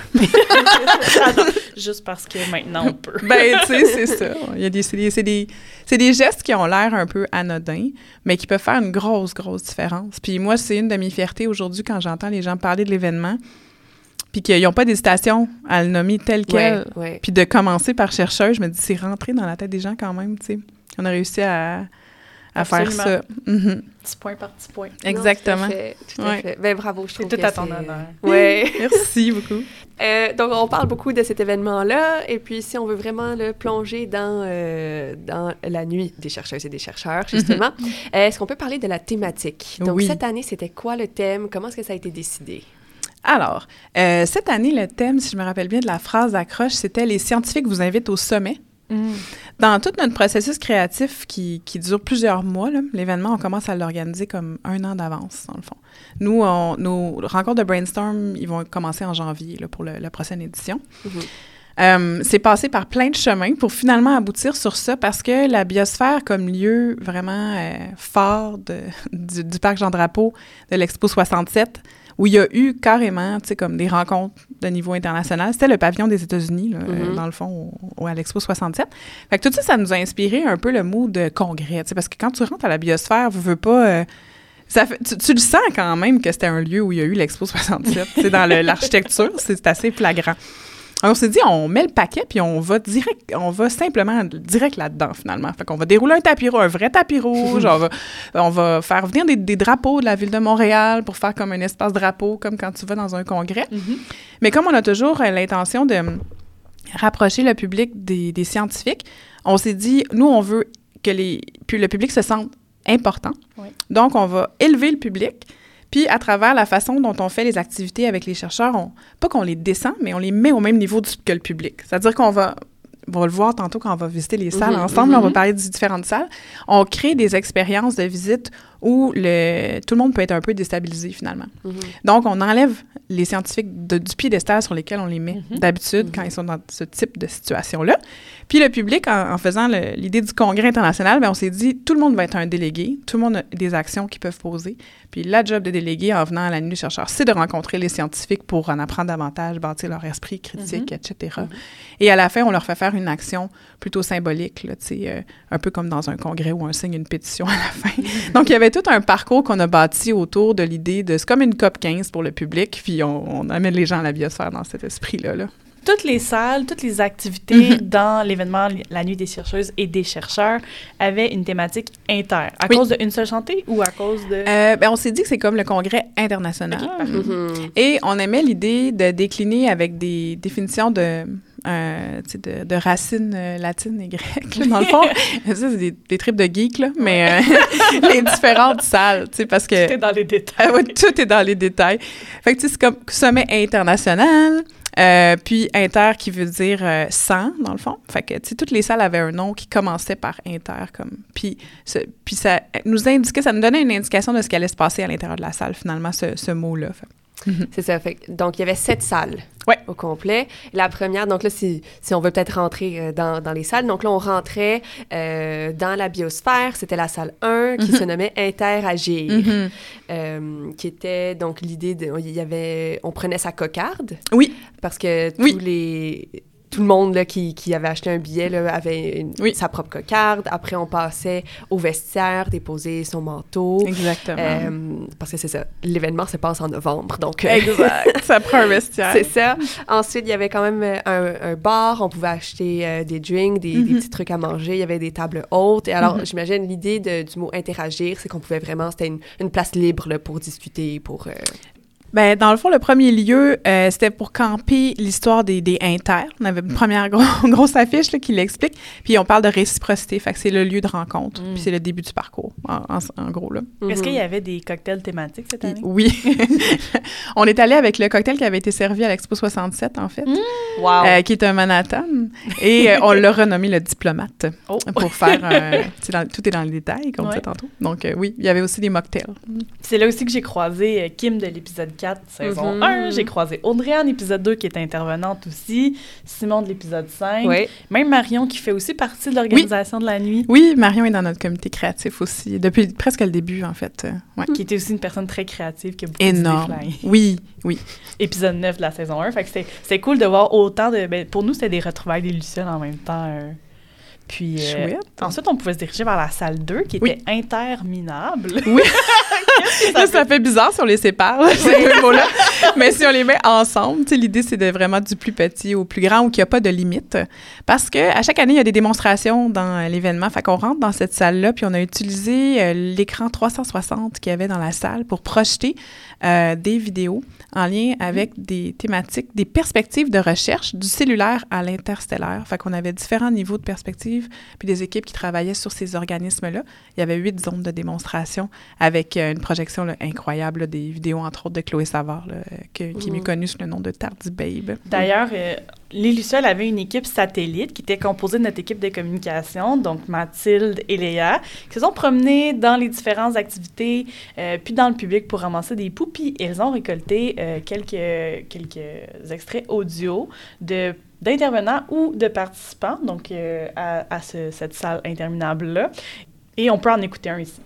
Juste parce que maintenant, on peut. Ben, tu sais, c'est ça. Il y a des, c'est, des, c'est, des, c'est des gestes qui ont l'air un peu anodins, mais qui peuvent faire une grosse, grosse différence. Puis moi, c'est une de mes fiertés aujourd'hui quand j'entends les gens parler de l'événement, puis qu'ils n'ont pas d'hésitation à le nommer tel quel, ouais, ouais. puis de commencer par chercheur, je me dis, c'est rentré dans la tête des gens quand même, tu sais. On a réussi à, à faire ça. Mm-hmm. Petit point par petit point. Exactement. Non, tout à fait. Tout à ouais. fait. Ben, bravo, je trouve c'est que tout à ton honneur. Oui. Merci beaucoup. Euh, donc, on parle beaucoup de cet événement-là, et puis si on veut vraiment le plonger dans, euh, dans la nuit des chercheuses et des chercheurs, justement, mm-hmm. est-ce qu'on peut parler de la thématique? Donc, oui. cette année, c'était quoi le thème? Comment est-ce que ça a été décidé? Alors, euh, cette année, le thème, si je me rappelle bien de la phrase d'accroche, c'était « Les scientifiques vous invitent au sommet ». Mm. Dans tout notre processus créatif qui, qui dure plusieurs mois, là, l'événement, on commence à l'organiser comme un an d'avance, dans le fond. Nous, on, nos rencontres de brainstorm, ils vont commencer en janvier là, pour le, la prochaine édition. Mm-hmm. Euh, c'est passé par plein de chemins pour finalement aboutir sur ça parce que la biosphère comme lieu vraiment euh, fort de, du, du Parc Jean-Drapeau de l'Expo soixante-sept, où il y a eu carrément, tu sais, comme des rencontres de niveau international. C'était le pavillon des États-Unis, là, mm-hmm. euh, dans le fond, au, au, à l'Expo soixante-sept. Fait que tout ça, ça nous a inspiré un peu le mood de congrès, tu sais, parce que quand tu rentres à la biosphère, tu veux pas... Euh, ça fait, tu, tu le sens quand même que c'était un lieu où il y a eu l'Expo soixante-sept. Tu sais, dans le, l'architecture, c'est, c'est assez flagrant. Alors, on s'est dit, on met le paquet, puis on va direct, on va simplement direct là-dedans, finalement. Fait qu'on va dérouler un tapis rouge, un vrai tapis rouge. on, va, on va faire venir des, des drapeaux de la Ville de Montréal pour faire comme un espace drapeau, comme quand tu vas dans un congrès. Mm-hmm. Mais comme on a toujours euh, l'intention de rapprocher le public des, des scientifiques, on s'est dit, nous, on veut que les, puis le public se sente important. Oui. Donc, on va élever le public. Puis, à travers la façon dont on fait les activités avec les chercheurs, on, pas qu'on les descend, mais on les met au même niveau du, que le public. C'est-à-dire qu'on va... On va le voir tantôt quand on va visiter les salles mm-hmm, ensemble. Mm-hmm. On va parler des différentes salles. On crée des expériences de visite où le, tout le monde peut être un peu déstabilisé, finalement. Mm-hmm. Donc, on enlève les scientifiques de, du piédestal sur lesquels on les met mm-hmm. d'habitude mm-hmm. quand ils sont dans ce type de situation-là. Puis le public, en, en faisant le, l'idée du congrès international, bien, on s'est dit, tout le monde va être un délégué, tout le monde a des actions qu'ils peuvent poser. Puis la job des délégués en venant à la nuit des chercheurs, c'est de rencontrer les scientifiques pour en apprendre davantage, bâtir leur esprit critique, mm-hmm. et cetera. Mm-hmm. Et à la fin, on leur fait faire une action plutôt symbolique, là, euh, un peu comme dans un congrès où on signe une pétition à la fin. Mm-hmm. Donc, il y avait tout un parcours qu'on a bâti autour de l'idée de... C'est comme une COP quinze pour le public, puis on, on amène les gens à la biosphère dans cet esprit-là, là. Toutes les salles, toutes les activités mm-hmm. dans l'événement La Nuit des chercheuses et des chercheurs avaient une thématique inter. À oui. cause d'une seule chantée ou à cause de... Euh, ben, on s'est dit que c'est comme le congrès international. Okay. Mm-hmm. Et on aimait l'idée de décliner avec des définitions de... Euh, de, de racines euh, latines et grecques, là, dans le fond. Ça, c'est des, des tripes de geeks, là, mais euh, les différentes salles, tu sais, parce que... Tout est dans les détails. Euh, ouais, tout est dans les détails. Fait que, tu sais, c'est comme sommet international, euh, puis inter qui veut dire euh, cent, dans le fond. Fait que, tu sais, toutes les salles avaient un nom qui commençait par inter, comme... Puis, ce, puis ça nous indiquait, ça nous donnait une indication de ce qui allait se passer à l'intérieur de la salle, finalement, ce, ce mot-là. Fait. Mm-hmm. C'est ça. Fait, donc, il y avait sept salles ouais. au complet. La première, donc là, si, si on veut peut-être rentrer euh, dans, dans les salles, donc là, on rentrait euh, dans la biosphère. C'était la salle un qui mm-hmm. se nommait Interagir, mm-hmm. euh, qui était donc l'idée de... Il y avait... On prenait sa cocarde. Oui. Parce que tous oui. les... Tout le monde là, qui, qui avait acheté un billet là, avait une, oui. sa propre cocarde. Après, on passait au vestiaire, déposer son manteau. Exactement. Euh, parce que c'est ça. L'événement se passe en novembre, donc... Exact. Ça prend un vestiaire. C'est ça. Ensuite, il y avait quand même un, un bar. On pouvait acheter euh, des drinks, des, mm-hmm. des petits trucs à manger. Il y avait des tables hautes. Et alors, mm-hmm. j'imagine, l'idée de, du mot « interagir », c'est qu'on pouvait vraiment... C'était une, une place libre là, pour discuter, pour... Euh, Ben, dans le fond, le premier lieu, euh, c'était pour camper l'histoire des, des inter. On avait une première gros, grosse affiche là, qui l'explique. Puis on parle de réciprocité, fait que c'est le lieu de rencontre. Mm. Puis c'est le début du parcours, en, en, en gros. Là. Mm-hmm. Est-ce qu'il y avait des cocktails thématiques cette année? Oui. On est allé avec le cocktail qui avait été servi à l'Expo soixante-sept, en fait. Mm. Wow. Euh, qui est un Manhattan. Et euh, on l'a renommé le diplomate. Oh. Pour faire... Euh, dans, tout est dans les détails, comme ouais. ça tantôt. Donc euh, oui, il y avait aussi des mocktails. C'est là aussi que j'ai croisé Kim de l'épisode quatre, saison mm-hmm. un. J'ai croisé Audrey en épisode deux, qui est intervenante aussi. Simon de l'épisode cinq. Oui. Même Marion, qui fait aussi partie de l'organisation oui. de la nuit. Oui, Marion est dans notre comité créatif aussi, depuis presque le début, en fait. Ouais. Qui était aussi une personne très créative, qui a beaucoup énorme. D'idées fly. Oui, oui. Épisode neuf de la saison un. Fait que c'était, c'était cool de voir autant de... Ben, pour nous, c'était des retrouvailles des Lucioles en même temps. Euh, Puis, euh, ensuite, on pouvait se diriger vers la salle deux, qui était oui. interminable. Oui. ça, là, ça fait bizarre si on les sépare, là, ces deux mots-là. Mais si on les met ensemble, l'idée, c'est de vraiment du plus petit au plus grand ou qu'il n'y a pas de limite. Parce qu'à chaque année, il y a des démonstrations dans l'événement. Fait qu'on rentre dans cette salle-là, puis on a utilisé euh, l'écran trois cent soixante qu'il y avait dans la salle pour projeter euh, des vidéos en lien avec des thématiques, des perspectives de recherche du cellulaire à l'interstellaire. Fait qu'on avait différents niveaux de perspectives, puis des équipes qui travaillaient sur ces organismes-là. Il y avait huit zones de démonstration avec euh, une projection là, incroyable, là, des vidéos, entre autres, de Chloé Savard, là, que, qui est mieux connue sous le nom de Tardy Babe. D'ailleurs, euh, les Lucioles avaient une équipe satellite qui était composée de notre équipe de communication, donc Mathilde et Léa, qui se sont promenées dans les différentes activités, euh, puis dans le public pour ramasser des poux, puis elles ont récolté euh, quelques, quelques extraits audio de d'intervenants ou de participants, donc euh, à, à ce, cette salle interminable-là. Et on peut en écouter un ici.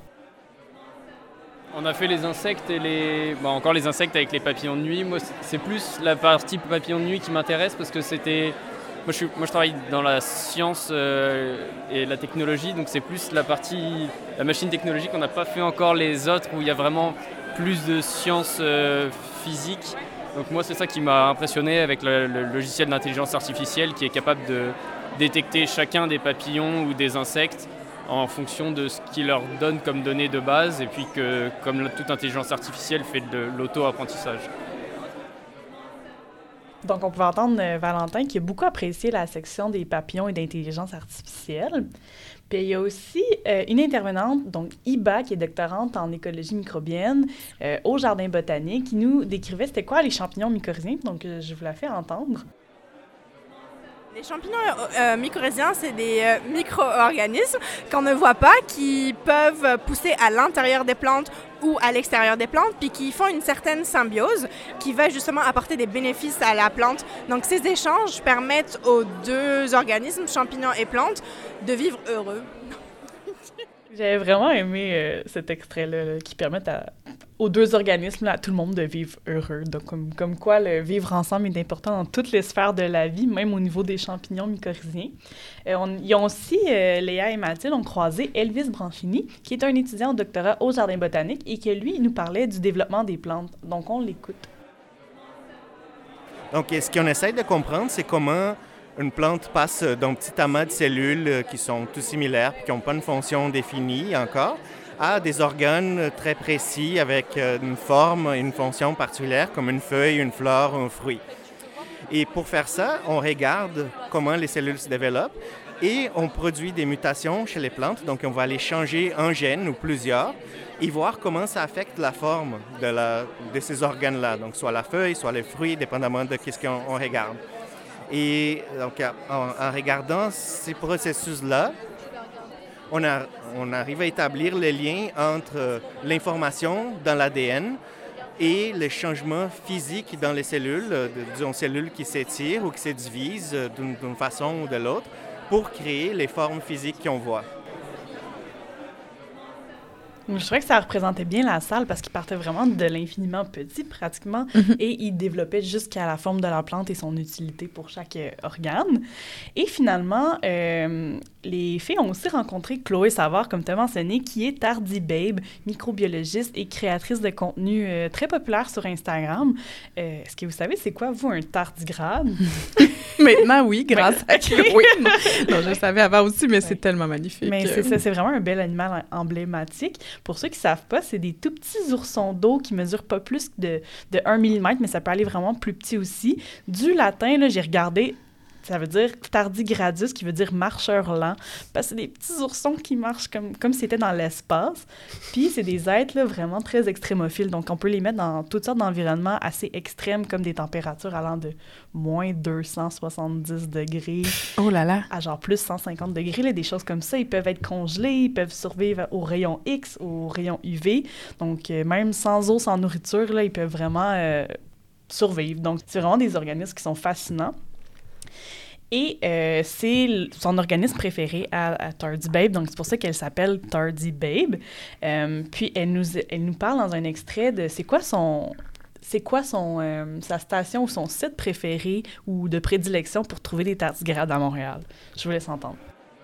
On a fait les insectes et les... Bon, encore les insectes avec les papillons de nuit. Moi, c'est plus la partie papillons de nuit qui m'intéresse parce que c'était... Moi, je, suis... Moi, je travaille dans la science euh, et la technologie, donc c'est plus la partie... La machine technologique, on n'a pas fait encore les autres où il y a vraiment plus de sciences euh, physiques. Donc moi, c'est ça qui m'a impressionné avec le, le logiciel d'intelligence artificielle qui est capable de détecter chacun des papillons ou des insectes en fonction de ce qu'il leur donne comme données de base et puis que, comme toute intelligence artificielle, fait de l'auto-apprentissage. Donc, on pouvait entendre euh, Valentin qui a beaucoup apprécié la section des papillons et d'intelligence artificielle. Puis il y a aussi euh, une intervenante, donc Iba, qui est doctorante en écologie microbienne euh, au Jardin botanique, qui nous décrivait c'était quoi les champignons mycorhiziens. Donc, euh, je vous la fais entendre. Les champignons euh, mycorhiziens, c'est des euh, micro-organismes qu'on ne voit pas, qui peuvent pousser à l'intérieur des plantes ou à l'extérieur des plantes, puis qui font une certaine symbiose qui va justement apporter des bénéfices à la plante. Donc, ces échanges permettent aux deux organismes, champignons et plantes, de vivre heureux. J'avais vraiment aimé euh, cet extrait-là là, qui permet à, aux deux organismes, là, à tout le monde de vivre heureux. Donc, comme, comme quoi le vivre ensemble est important dans toutes les sphères de la vie, même au niveau des champignons mycorhiziens. Euh, on, ils ont aussi, euh, Léa et Mathilde, ont croisé Elvis Branchini, qui est un étudiant au doctorat au Jardin botanique et que lui, il nous parlait du développement des plantes. Donc, on l'écoute. Donc, ce qu'on essaie de comprendre, c'est comment une plante passe d'un petit amas de cellules qui sont tous similaires, qui n'ont pas une fonction définie encore, à des organes très précis avec une forme et une fonction particulière, comme une feuille, une fleur ou un fruit. Et pour faire ça, on regarde comment les cellules se développent et on produit des mutations chez les plantes. Donc, on va aller changer un gène ou plusieurs et voir comment ça affecte la forme de, la, de ces organes-là. Donc, soit la feuille, soit les fruits, dépendamment de ce qu'on on regarde. Et donc, en, en regardant ces processus-là, on, a, on arrive à établir le lien entre l'information dans l'A D N et les changements physiques dans les cellules, disons cellules qui s'étirent ou qui se divisent d'une, d'une façon ou de l'autre, pour créer les formes physiques qu'on voit. Je trouvais que ça représentait bien la salle parce qu'ils partaient vraiment de l'infiniment petit, pratiquement, mm-hmm. et ils développaient jusqu'à la forme de la plante et son utilité pour chaque euh, organe. Et finalement, euh, les filles ont aussi rencontré Chloé Savard, comme tu as mentionné, qui est Tardy Babe, microbiologiste et créatrice de contenu euh, très populaire sur Instagram. Euh, est-ce que vous savez, c'est quoi, vous, un tardigrade? Maintenant, oui, grâce à Chloé. Non, non, je le savais avant aussi, mais ouais. C'est tellement magnifique. Mais c'est ça, c'est vraiment un bel animal emblématique. Pour ceux qui ne savent pas, c'est des tout petits oursons d'eau qui mesurent pas plus de, de un millimètre, mais ça peut aller vraiment plus petit aussi. Du latin, là, j'ai regardé, ça veut dire tardigradus, qui veut dire marcheur lent, parce que c'est des petits oursons qui marchent comme, comme si c'était dans l'espace. Puis c'est des êtres là, vraiment très extrémophiles, donc on peut les mettre dans toutes sortes d'environnements assez extrêmes, comme des températures allant de moins deux cent soixante-dix degrés oh là là. à genre plus cent cinquante degrés, là, des choses comme ça. Ils peuvent être congelés, ils peuvent survivre aux rayons X, aux rayons U V. Donc, euh, même sans eau, sans nourriture, là, ils peuvent vraiment euh, survivre. Donc, c'est vraiment des organismes qui sont fascinants. Et euh, c'est son organisme préféré à, à Tardy Babe, donc c'est pour ça qu'elle s'appelle Tardy Babe. Euh, puis elle nous, elle nous parle dans un extrait de c'est quoi son... C'est quoi son, euh, sa station ou son site préféré ou de prédilection pour trouver des tardigrades à Montréal? Je vous laisse entendre.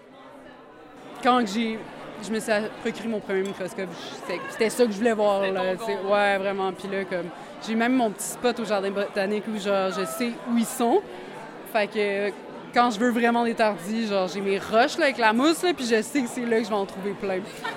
Quand j'ai, je me suis procuré mon premier microscope, c'était, c'était ça que je voulais voir. Là, ouais, vraiment. Puis là, comme, j'ai même mon petit spot au Jardin botanique où genre, je sais où ils sont. Fait que quand je veux vraiment des tardis, genre, j'ai mes roches là, avec la mousse, là, puis je sais que c'est là que je vais en trouver plein.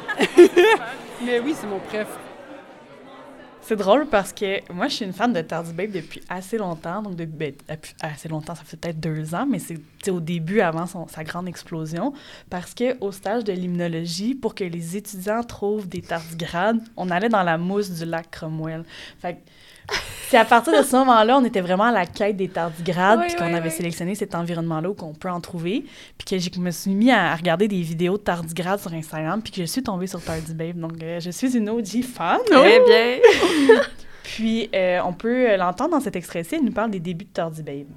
Mais oui, c'est mon préf. C'est drôle parce que moi, je suis une fan de Tardy Babe depuis assez longtemps. Donc, depuis, ben, depuis assez longtemps, ça fait peut-être deux ans, mais c'est au début, avant son, sa grande explosion. Parce qu'au stage de limnologie, pour que les étudiants trouvent des tardigrades, on allait dans la mousse du lac Cromwell. Fait que c'est à partir de ce moment-là, on était vraiment à la quête des tardigrades, oui, puis qu'on oui, avait oui. sélectionné cet environnement-là où qu'on peut en trouver, puis que je me suis mis à regarder des vidéos de tardigrades sur Instagram, puis que je suis tombée sur Tardy Babe. Donc, euh, je suis une O G fan. Très bien. Puis, euh, on peut l'entendre dans cet extrait-ci, elle nous parle des débuts de Tardy Babe.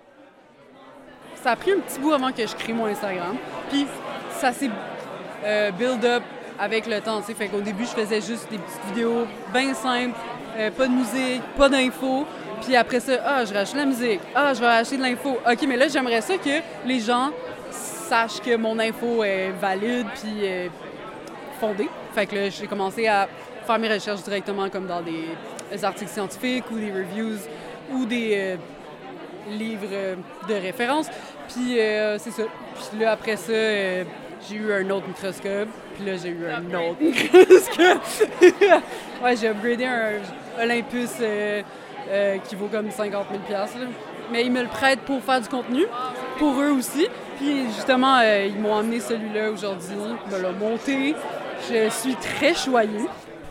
Ça a pris un petit bout avant que je crée mon Instagram, puis ça s'est euh, build up avec le temps, tu sais. Fait qu'au début, je faisais juste des petites vidéos bien simples, Euh, pas de musique, pas d'infos. Puis après ça, ah, je rachète de la musique. Ah, je vais acheter de l'info. OK, mais là, j'aimerais ça que les gens sachent que mon info est valide puis euh, fondée. Fait que là, j'ai commencé à faire mes recherches directement comme dans des, des articles scientifiques ou des reviews ou des euh, livres euh, de référence. Puis euh, c'est ça. Puis là, après ça, euh, j'ai eu un autre microscope. Puis là, j'ai eu un autre microscope. Ouais, j'ai upgradé un Olympus euh, euh, qui vaut comme cinquante mille dollars. Mais ils me le prêtent pour faire du contenu, pour eux aussi. Puis Puis justement, euh, ils m'ont amené celui-là aujourd'hui, me l'ont monté. Je suis très choyée.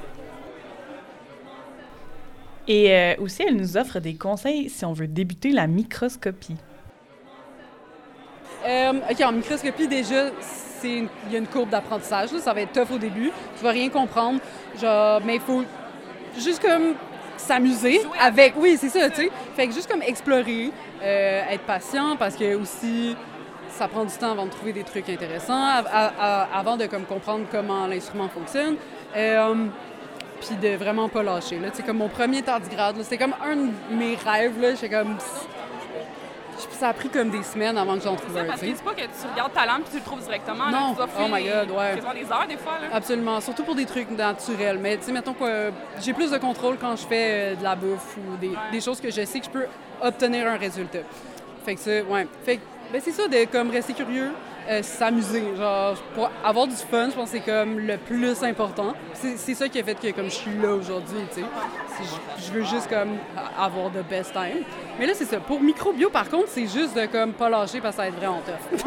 Et euh, aussi, elle nous offre des conseils si on veut débuter la microscopie. Euh, OK, en microscopie, déjà, c'est une, il y a une courbe d'apprentissage. Là, ça va être tough au début. Tu vas rien comprendre. Genre, mais il faut juste comme s'amuser avec... Oui, c'est ça, tu sais. Fait que juste comme explorer, euh, être patient, parce que aussi, ça prend du temps avant de trouver des trucs intéressants, à, à, à, avant de comme comprendre comment l'instrument fonctionne. Euh, puis de vraiment pas lâcher. Là. C'est comme mon premier tardigrade. Là. C'était comme un de mes rêves. Là. J'étais comme... Ça a pris comme des semaines avant que j'en trouve un. Parce que c'est pas que tu regardes ta lampe et tu le trouves directement. Non. Là, tu dois Oh my God, ouais. quasiment des heures des fois. Là. Absolument. Surtout pour des trucs naturels. Mais tu sais, mettons que euh, j'ai plus de contrôle quand je fais euh, de la bouffe ou des, ouais. des choses que je sais que je peux obtenir un résultat. Fait que ça, ouais. Fait que, ben, c'est ça, de comme rester curieux. Euh, s'amuser, genre pour avoir du fun, je pense que c'est comme le plus important. C'est, c'est ça qui a fait que comme je suis là aujourd'hui, tu sais. Je, je veux juste comme avoir the best time. Mais là c'est ça. Pour microbio par contre, c'est juste de comme pas lâcher parce que ça va être vraiment tough.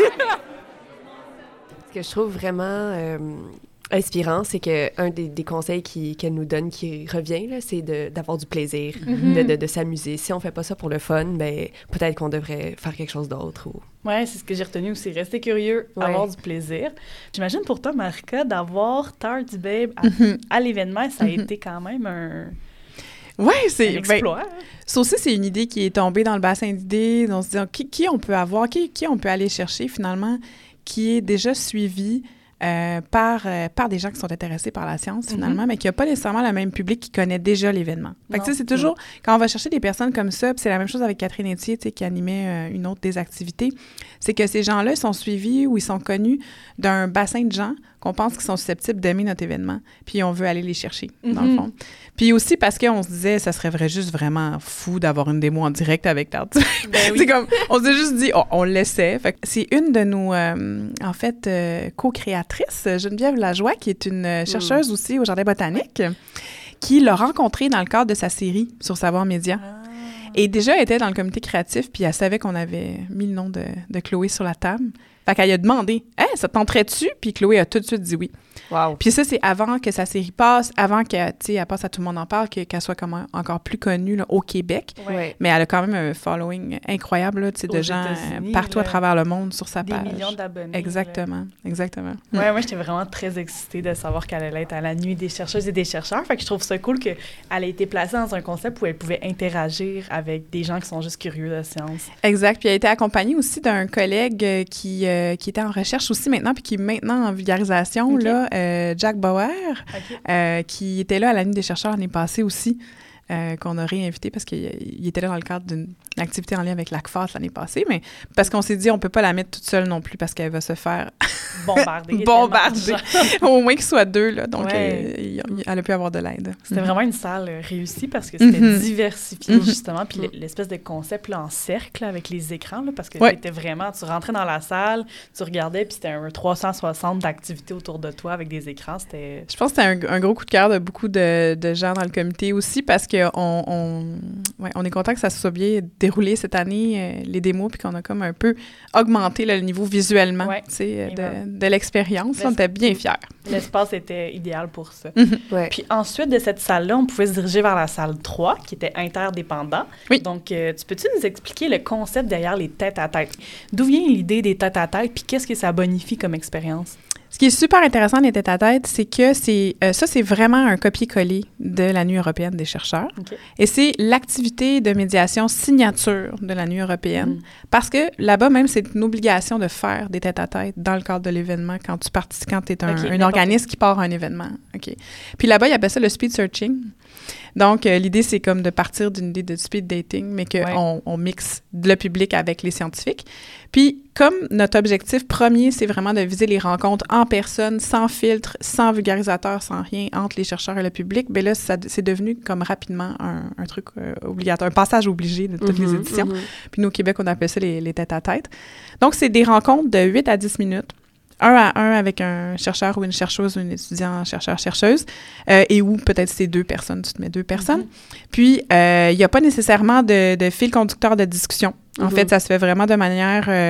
Ce que je trouve vraiment euh, inspirant, c'est que un des, des conseils qui, qu'elle nous donne, qui revient, là, c'est de, d'avoir du plaisir, mm-hmm. de, de, de s'amuser. Si on fait pas ça pour le fun, ben peut-être qu'on devrait faire quelque chose d'autre. Ou... Oui, c'est ce que j'ai retenu aussi. Rester curieux, ouais. avoir du plaisir. J'imagine pour toi, Marika, d'avoir Tardy Babe à, mm-hmm. à l'événement, ça a mm-hmm. été quand même un... Oui, c'est... Un exploit. Ben, ça aussi, c'est une idée qui est tombée dans le bassin d'idées. On se dit, qui, qui on peut avoir, qui, qui on peut aller chercher finalement, qui est déjà suivi euh, par, euh, par des gens qui sont intéressés par la science, finalement, mm-hmm. mais qui n'a pas nécessairement le même public qui connaît déjà l'événement. Fait que, tu sais, c'est toujours, quand on va chercher des personnes comme ça, puis c'est la même chose avec Catherine Etier, tu sais, qui animait euh, une autre des activités, c'est que ces gens-là, ils sont suivis ou ils sont connus d'un bassin de gens qu'on pense qu'ils sont susceptibles d'aimer notre événement, puis on veut aller les chercher, mm-hmm. dans le fond. Puis aussi parce qu'on se disait, ça serait vrai juste vraiment fou d'avoir une démo en direct avec Tardy. Ben oui. C'est comme, on s'est juste dit, oh, on le laissait. Fait que c'est une de nos, euh, en fait, euh, co-créatrices, Geneviève Lajoie, qui est une chercheuse mm. aussi au Jardin botanique, qui l'a rencontrée dans le cadre de sa série sur Savoir Média. Ah. Et déjà, elle était dans le comité créatif, puis elle savait qu'on avait mis le nom de, de Chloé sur la table. Fait qu'elle a demandé « Hey, ça te tenterait-tu? » Puis Chloé a tout de suite dit oui. Wow. Puis ça, c'est avant que sa série passe, avant qu'elle, tu sais, elle passe à Tout le monde en parle, que, qu'elle soit comme encore plus connue là, au Québec. Ouais. Mais elle a quand même un following incroyable là, tu sais, de gens partout là, à travers le monde sur sa des page. Des millions d'abonnés. Exactement, là. exactement. Ouais, moi, j'étais vraiment très excitée de savoir qu'elle allait être à la nuit des chercheuses et des chercheurs. Fait que je trouve ça cool qu'elle ait été placée dans un concept où elle pouvait interagir avec des gens qui sont juste curieux de science. Exact. Puis elle a été accompagnée aussi d'un collègue qui, euh, qui était en recherche aussi maintenant, puis qui est maintenant en vulgarisation, okay. là, euh, Jack Bauer, okay. euh, qui était là à la nuit des chercheurs l'année passée aussi, euh, qu'on a réinvité parce qu'il il était là dans le cadre d'une activité en lien avec l'A C F A S l'année passée, mais parce qu'on s'est dit on peut pas la mettre toute seule non plus parce qu'elle va se faire bombarder. bombarder. Au moins qu'il soit deux, là. Donc, ouais. euh, elle a pu avoir de l'aide. C'était mm-hmm. vraiment une salle réussie parce que c'était mm-hmm. diversifié, mm-hmm. justement. Puis mm-hmm. l'espèce de concept là, en cercle là, avec les écrans, là, parce que ouais. c'était vraiment... Tu rentrais dans la salle, tu regardais, puis c'était un trois cent soixante d'activités autour de toi avec des écrans. C'était... Je pense que c'était un, un gros coup de cœur de beaucoup de, de gens dans le comité aussi parce qu'on on, ouais, on est content que ça se soit bien déroulé cette année, euh, les démos, puis qu'on a comme un peu augmenté là, le niveau visuellement, ouais. tu sais, de, de l'expérience. On était bien fiers. L'espace était idéal pour ça. Mm-hmm. Ouais. Puis ensuite de cette salle-là, on pouvait se diriger vers la salle trois, qui était interdépendant. Oui. Donc, euh, tu peux-tu nous expliquer le concept derrière les tête-à-tête? D'où vient l'idée des tête-à-tête, puis qu'est-ce que ça bonifie comme expérience? Ce qui est super intéressant des tête-à-tête, c'est que c'est euh, ça, c'est vraiment un copier-coller de la Nuit européenne des chercheurs. Okay. Et c'est l'activité de médiation signature de la Nuit européenne. Mm. Parce que là-bas, même, c'est une obligation de faire des tête-à-tête dans le cadre de l'événement quand tu participes, quand tu es un, okay, un organisme qui part à un événement. Okay. Puis là-bas, ils appellent ça le speed searching. Donc, euh, l'idée, c'est comme de partir d'une idée de speed dating, mais qu'on ouais. on mixe le public avec les scientifiques. Puis, comme notre objectif premier, c'est vraiment de viser les rencontres en personne, sans filtre, sans vulgarisateur, sans rien, entre les chercheurs et le public, bien là, ça, c'est devenu comme rapidement un, un truc euh, obligatoire, un passage obligé de toutes mm-hmm, les éditions. Mm-hmm. Puis nous, au Québec, on appelle ça les, les tête-à-tête. Donc, c'est des rencontres de huit à dix minutes. Un à un avec un chercheur ou une chercheuse ou une étudiant chercheur-chercheuse, euh, et où peut-être c'est deux personnes, tu te mets deux personnes. Mm-hmm. Puis, il euh, n'y a pas nécessairement de, de fil conducteur de discussion. En mm-hmm. fait, ça se fait vraiment de manière euh,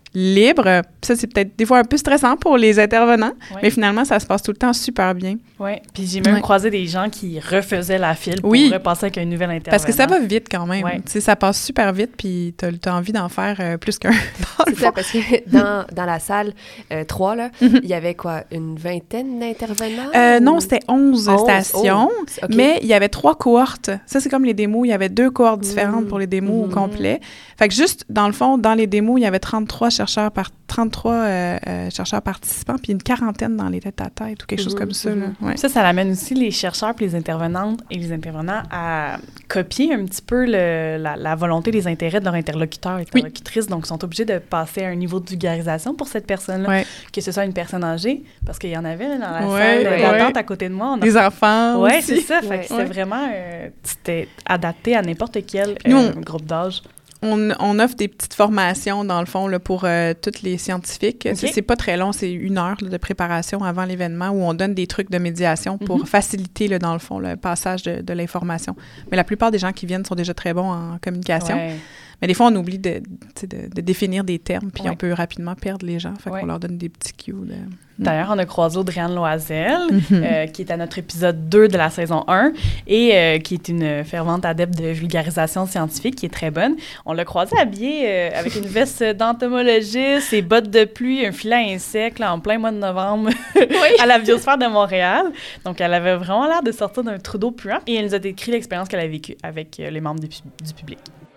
libre. Ça, c'est peut-être des fois un peu stressant pour les intervenants, ouais. mais finalement, ça se passe tout le temps super bien. Oui, puis j'ai même ouais. croisé des gens qui refaisaient la file pour oui. repasser avec un nouvel intervenant. Parce que ça va vite quand même. Ouais. Tu sais, ça passe super vite, puis tu as envie d'en faire euh, plus qu'un. C'est ça, parce que dans, dans la salle euh, trois, là, il mm-hmm. y avait quoi, une vingtaine d'intervenants? Euh, ou... Non, c'était onze, onze stations, oh. okay. mais il y avait trois cohortes. Ça, c'est comme les démos. Il y avait deux cohortes différentes mm-hmm. pour les démos mm-hmm. au complet. Fait que juste, dans le fond, dans les démos, il y avait trente-trois chercheurs par trente-trois euh, euh, chercheurs participants, puis une quarantaine dans les tête-à-tête ou quelque mmh, chose comme ça. Là. Ouais. Ça, ça amène aussi les chercheurs puis les intervenantes et les intervenants à copier un petit peu le, la, la volonté, les intérêts de leur interlocuteur et interlocutrice. Oui. Donc, ils sont obligés de passer à un niveau de vulgarisation pour cette personne-là, ouais. que ce soit une personne âgée, parce qu'il y en avait là, dans la ouais, salle ouais. d'attente à côté de moi. On a... Des enfants Oui, aussi. c'est ça. Fait ouais. que c'était ouais. vraiment euh, c'était adapté à n'importe quel euh, Nous, on... groupe d'âge. On, on offre des petites formations, dans le fond, là, pour euh, tous les scientifiques. Okay. C'est, c'est pas très long, c'est une heure là, de préparation avant l'événement où on donne des trucs de médiation pour mm-hmm. faciliter, là, dans le fond, le passage de, de l'information. Mais la plupart des gens qui viennent sont déjà très bons en communication. Ouais. Mais des fois, on oublie de, de, de définir des termes, puis ouais. on peut rapidement perdre les gens. Fait ouais. qu'on leur donne des petits cues. De... D'ailleurs, on a croisé Audrey-Anne Loisel, mm-hmm. euh, qui est à notre épisode deux de la saison un et euh, qui est une fervente adepte de vulgarisation scientifique, qui est très bonne. On l'a croisée habillée euh, avec une veste d'entomologiste, ses bottes de pluie, un filet à insectes, là, en plein mois de novembre, oui. à la biosphère de Montréal. Donc, elle avait vraiment l'air de sortir d'un trou d'eau puant. Et elle nous a décrit l'expérience qu'elle a vécue avec euh, les membres du, du public.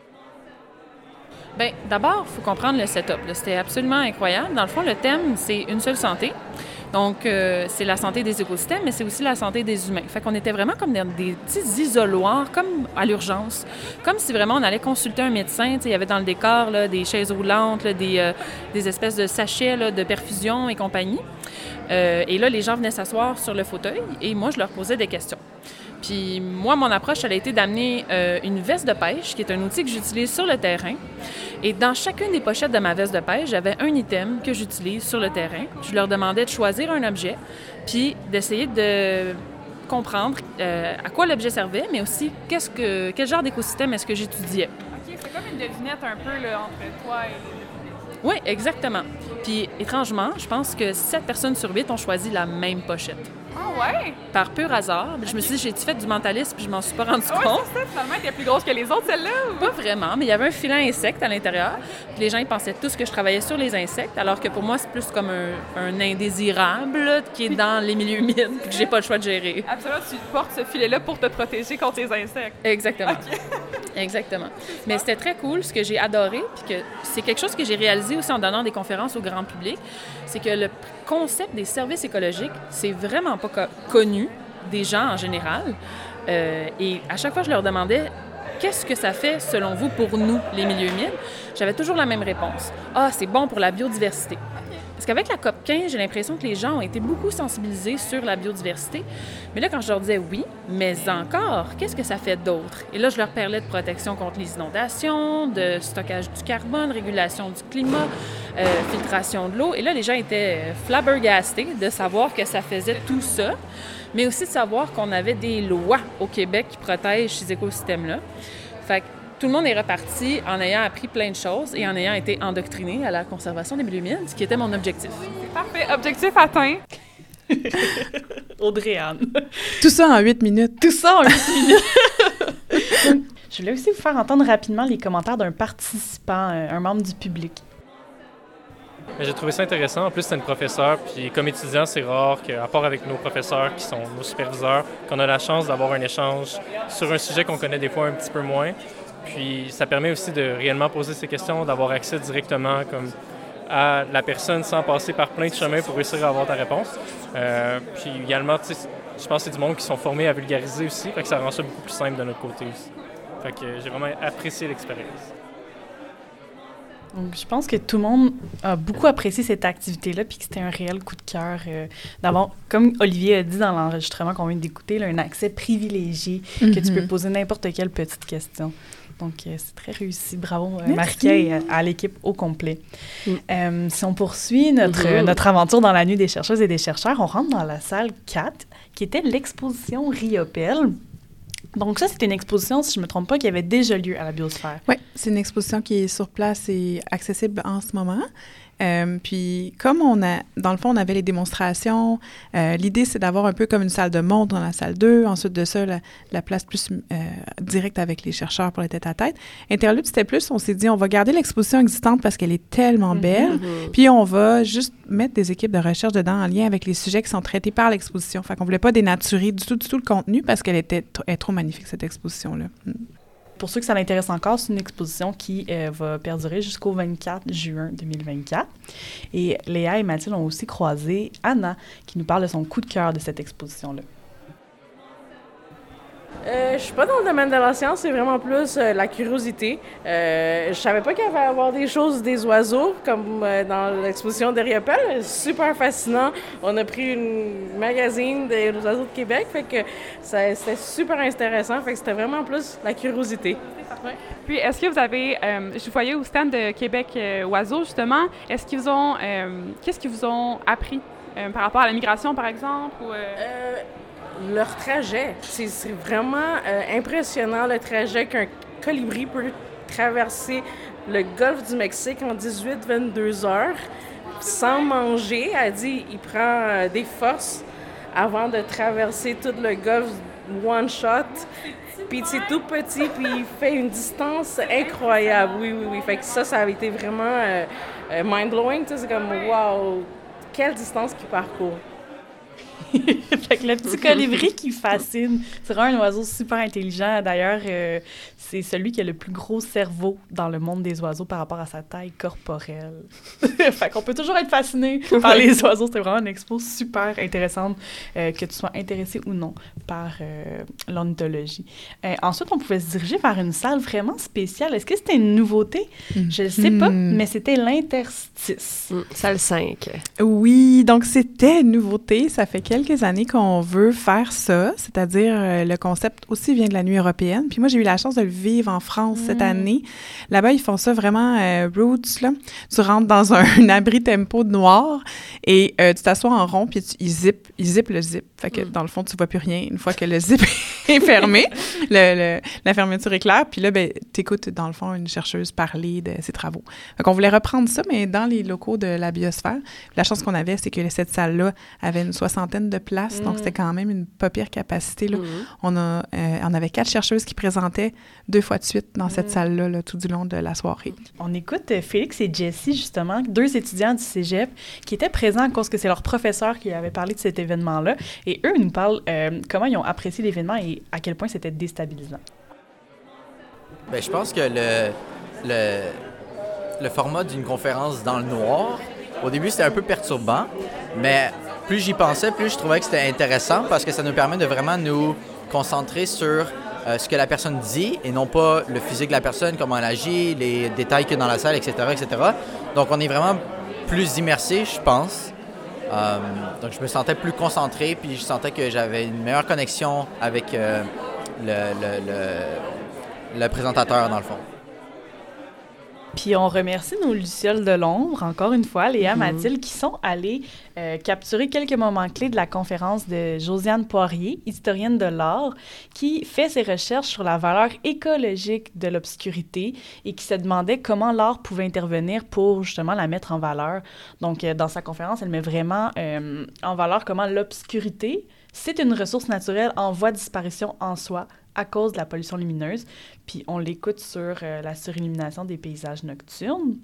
Bien, d'abord, il faut comprendre le setup. Là. C'était absolument incroyable. Dans le fond, le thème, c'est une seule santé. Donc, euh, c'est la santé des écosystèmes, mais c'est aussi la santé des humains. Fait qu'on était vraiment comme dans des petits isoloirs, comme à l'urgence. Comme si vraiment on allait consulter un médecin. Il y avait dans le décor là, des chaises roulantes, là, des, euh, des espèces de sachets là, de perfusion et compagnie. Euh, et là, les gens venaient s'asseoir sur le fauteuil et moi, je leur posais des questions. Puis moi, mon approche, elle a été d'amener euh, une veste de pêche, qui est un outil que j'utilise sur le terrain. Et dans chacune des pochettes de ma veste de pêche, j'avais un item que j'utilise sur le terrain. Je leur demandais de choisir un objet, puis d'essayer de comprendre euh, à quoi l'objet servait, mais aussi qu'est-ce que, quel genre d'écosystème est-ce que j'étudiais. OK, c'est comme une devinette un peu là, entre toi et le... Oui, exactement. Puis étrangement, je pense que sept personnes sur huit ont choisi la même pochette. Ah ouais? Par pur hasard. Je me suis dit, j'ai-tu fait du mentalisme puis je m'en suis pas rendu ah ouais, compte. C'est ça, finalement, elle était plus grosse que les autres, celle-là? Ou... Pas vraiment, mais il y avait un filet à insectes à l'intérieur. Puis les gens, ils pensaient tous que je travaillais sur les insectes, alors que pour moi, c'est plus comme un, un indésirable là, qui est dans les milieux humides puis que j'ai pas le choix de gérer. Absolument, tu portes ce filet-là pour te protéger contre les insectes. Exactement. Okay. Exactement. Mais c'était très cool. Ce que j'ai adoré, puis que c'est quelque chose que j'ai réalisé aussi en donnant des conférences au grand public, c'est que le concept des services écologiques, c'est vraiment pas co- connu des gens en général. Euh, et à chaque fois, je leur demandais qu'est-ce que ça fait selon vous pour nous, les milieux humides? J'avais toujours la même réponse. Ah, c'est bon pour la biodiversité. Parce qu'avec la COP quinze, j'ai l'impression que les gens ont été beaucoup sensibilisés sur la biodiversité. Mais là, quand je leur disais oui, mais encore, qu'est-ce que ça fait d'autre? Et là, je leur parlais de protection contre les inondations, de stockage du carbone, régulation du climat, euh, filtration de l'eau. Et là, les gens étaient flabbergastés de savoir que ça faisait tout ça, mais aussi de savoir qu'on avait des lois au Québec qui protègent ces écosystèmes-là. Fait que tout le monde est reparti en ayant appris plein de choses et en ayant été endoctriné à la conservation des milieux humides, ce qui était mon objectif. Parfait. Objectif atteint. Audrey-Anne. Tout ça en huit minutes. Tout ça en huit minutes. Je voulais aussi vous faire entendre rapidement les commentaires d'un participant, un membre du public. J'ai trouvé ça intéressant. En plus, c'est une professeure. Puis comme étudiant, c'est rare qu'à part avec nos professeurs qui sont nos superviseurs, qu'on a la chance d'avoir un échange sur un sujet qu'on connaît des fois un petit peu moins. Puis ça permet aussi de réellement poser ces questions, d'avoir accès directement comme à la personne sans passer par plein de chemins pour réussir à avoir ta réponse. Euh, puis également, tu sais, je pense que c'est du monde qui sont formés à vulgariser aussi, fait que ça rend ça beaucoup plus simple de notre côté aussi. Fait que j'ai vraiment apprécié l'expérience. Donc, je pense que tout le monde a beaucoup apprécié cette activité-là, puis que c'était un réel coup de cœur euh, d'avoir, comme Olivier a dit dans l'enregistrement qu'on vient d'écouter, là, un accès privilégié, mm-hmm. que tu peux poser n'importe quelle petite question. Donc, euh, c'est très réussi. Bravo, euh, Marika, et à, à l'équipe au complet. Mm. Euh, si on poursuit notre, mm-hmm. notre aventure dans la nuit des chercheuses et des chercheurs, on rentre dans la salle quatre, qui était l'exposition Riopelle. Donc ça, c'était une exposition, si je ne me trompe pas, qui avait déjà lieu à la Biosphère. Oui, c'est une exposition qui est sur place et accessible en ce moment. Euh, puis, comme on a, dans le fond, on avait les démonstrations, euh, l'idée, c'est d'avoir un peu comme une salle de montre dans la salle deux. Ensuite de ça, la, la place plus euh, directe avec les chercheurs pour les tête-à-tête. Interlude, c'était plus, on s'est dit, on va garder l'exposition existante parce qu'elle est tellement belle. Mm-hmm. Puis, on va juste mettre des équipes de recherche dedans en lien avec les sujets qui sont traités par l'exposition. Fait qu'on voulait pas dénaturer du tout, du tout le contenu parce qu'elle était t- est trop magnifique, cette exposition-là. Mm. Pour ceux que ça l'intéresse encore, c'est une exposition qui euh, va perdurer jusqu'au vingt-quatre juin deux mille vingt-quatre. Et Léa et Mathilde ont aussi croisé Anna, qui nous parle de son coup de cœur de cette exposition-là. Euh, je suis pas dans le domaine de la science, c'est vraiment plus euh, la curiosité. Euh, je savais pas qu'il y avait à avoir des choses des oiseaux, comme euh, dans l'exposition d'Ariapel. Super fascinant. On a pris une magazine des oiseaux de Québec, fait que ça, c'était super intéressant. Fait que c'était vraiment plus la curiosité. Ouais. Puis, est-ce que vous avez, euh, je voyais au stand de Québec euh, Oiseaux, justement, est-ce qu'ils vous ont, euh, qu'est-ce qu'ils vous ont appris euh, par rapport à la migration, par exemple? Ou, euh... Euh, leur trajet, c'est, c'est vraiment euh, impressionnant, le trajet qu'un colibri peut traverser le golfe du Mexique en dix-huit à vingt-deux heures sans manger. Elle dit il prend euh, des forces avant de traverser tout le golfe one shot. Puis c'est tout petit, puis il fait une distance incroyable. Oui, oui, oui. Fait que ça, ça avait été vraiment euh, euh, mind-blowing. C'est comme, wow, quelle distance qu'il parcourt. Fait que le petit colibri qui fascine, c'est vraiment un oiseau super intelligent. D'ailleurs, euh, c'est celui qui a le plus gros cerveau dans le monde des oiseaux par rapport à sa taille corporelle. Fait qu'on peut toujours être fasciné par les oiseaux. C'était vraiment une expo super intéressante, euh, que tu sois intéressé ou non par euh, l'ornithologie. Euh, ensuite, on pouvait se diriger vers une salle vraiment spéciale. Est-ce que c'était une nouveauté? Mm. Je ne sais pas, mm. mais c'était l'interstice. Mm. Salle cinq. Oui, donc c'était une nouveauté. Ça fait quelques années qu'on veut faire ça, c'est-à-dire euh, le concept aussi vient de la nuit européenne. Puis moi, j'ai eu la chance de le vivre en France mmh. cette année. Là-bas, ils font ça vraiment euh, roots, là. Tu rentres dans un, un abri tempo de noir et euh, tu t'assois en rond, puis tu, ils zippent, ils zippent le zip. Fait que mmh. dans le fond, tu vois plus rien une fois que le zip est fermé. Le, le, la fermeture est claire. Puis là, ben, t'écoutes dans le fond une chercheuse parler de ses travaux. Fait qu'on voulait reprendre ça, mais dans les locaux de la Biosphère. La chance qu'on avait, c'est que cette salle-là avait une soixantaine de places, mmh. donc c'était quand même une pas pire capacité. Là. Mmh. On, a, euh, on avait quatre chercheuses qui présentaient deux fois de suite dans mmh. cette salle-là, là, tout du long de la soirée. On écoute euh, Félix et Jessie, justement, deux étudiants du cégep qui étaient présents à cause que c'est leur professeur qui avait parlé de cet événement-là. Et eux nous parlent euh, comment ils ont apprécié l'événement et à quel point c'était déstabilisant. Bien, je pense que le, le, le format d'une conférence dans le noir, au début, c'était un peu perturbant, mais plus j'y pensais, plus je trouvais que c'était intéressant parce que ça nous permet de vraiment nous concentrer sur euh, ce que la personne dit et non pas le physique de la personne, comment elle agit, les détails qu'il y a dans la salle, et cetera, et cetera. Donc, on est vraiment plus immersé, je pense. Euh, donc, je me sentais plus concentré puis je sentais que j'avais une meilleure connexion avec euh, le, le, le, le présentateur, dans le fond. Puis on remercie nos lucioles de l'ombre, encore une fois, Léa, mm-hmm. Mathilde, qui sont allées euh, capturer quelques moments clés de la conférence de Josiane Poirier, historienne de l'art, qui fait ses recherches sur la valeur écologique de l'obscurité et qui se demandait comment l'art pouvait intervenir pour justement la mettre en valeur. Donc, euh, dans sa conférence, elle met vraiment euh, en valeur comment l'obscurité, c'est une ressource naturelle en voie de disparition en soi, à cause de la pollution lumineuse. Puis on l'écoute sur euh, la surillumination des paysages nocturnes.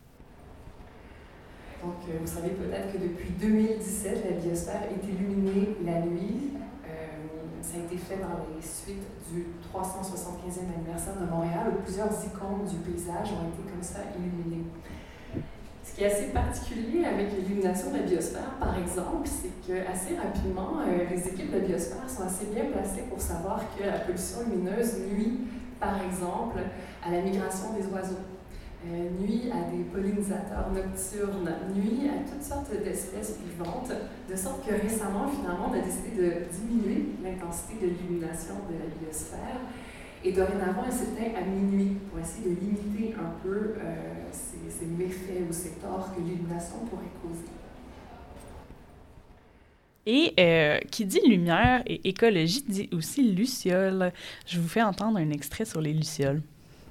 Donc, euh, vous savez peut-être que depuis deux mille dix-sept, la biosphère est illuminée la nuit. Euh, ça a été fait dans les suites du trois cent soixante-quinzième anniversaire de Montréal, où plusieurs icônes du paysage ont été comme ça illuminées. Ce qui est assez particulier avec l'illumination de la biosphère, par exemple, c'est qu'assez rapidement, euh, les équipes de la biosphère sont assez bien placées pour savoir que la pollution lumineuse nuit, par exemple, à la migration des oiseaux, euh, nuit à des pollinisateurs nocturnes, nuit à toutes sortes d'espèces vivantes, de sorte que récemment, finalement, on a décidé de diminuer l'intensité de l'illumination de la biosphère. Et dorénavant, elle s'éteint à minuit pour essayer de limiter un peu euh, ces, ces méfaits ou ces torts que l'illumination pourrait causer. Et euh, qui dit lumière et écologie dit aussi lucioles. Je vous fais entendre un extrait sur les lucioles.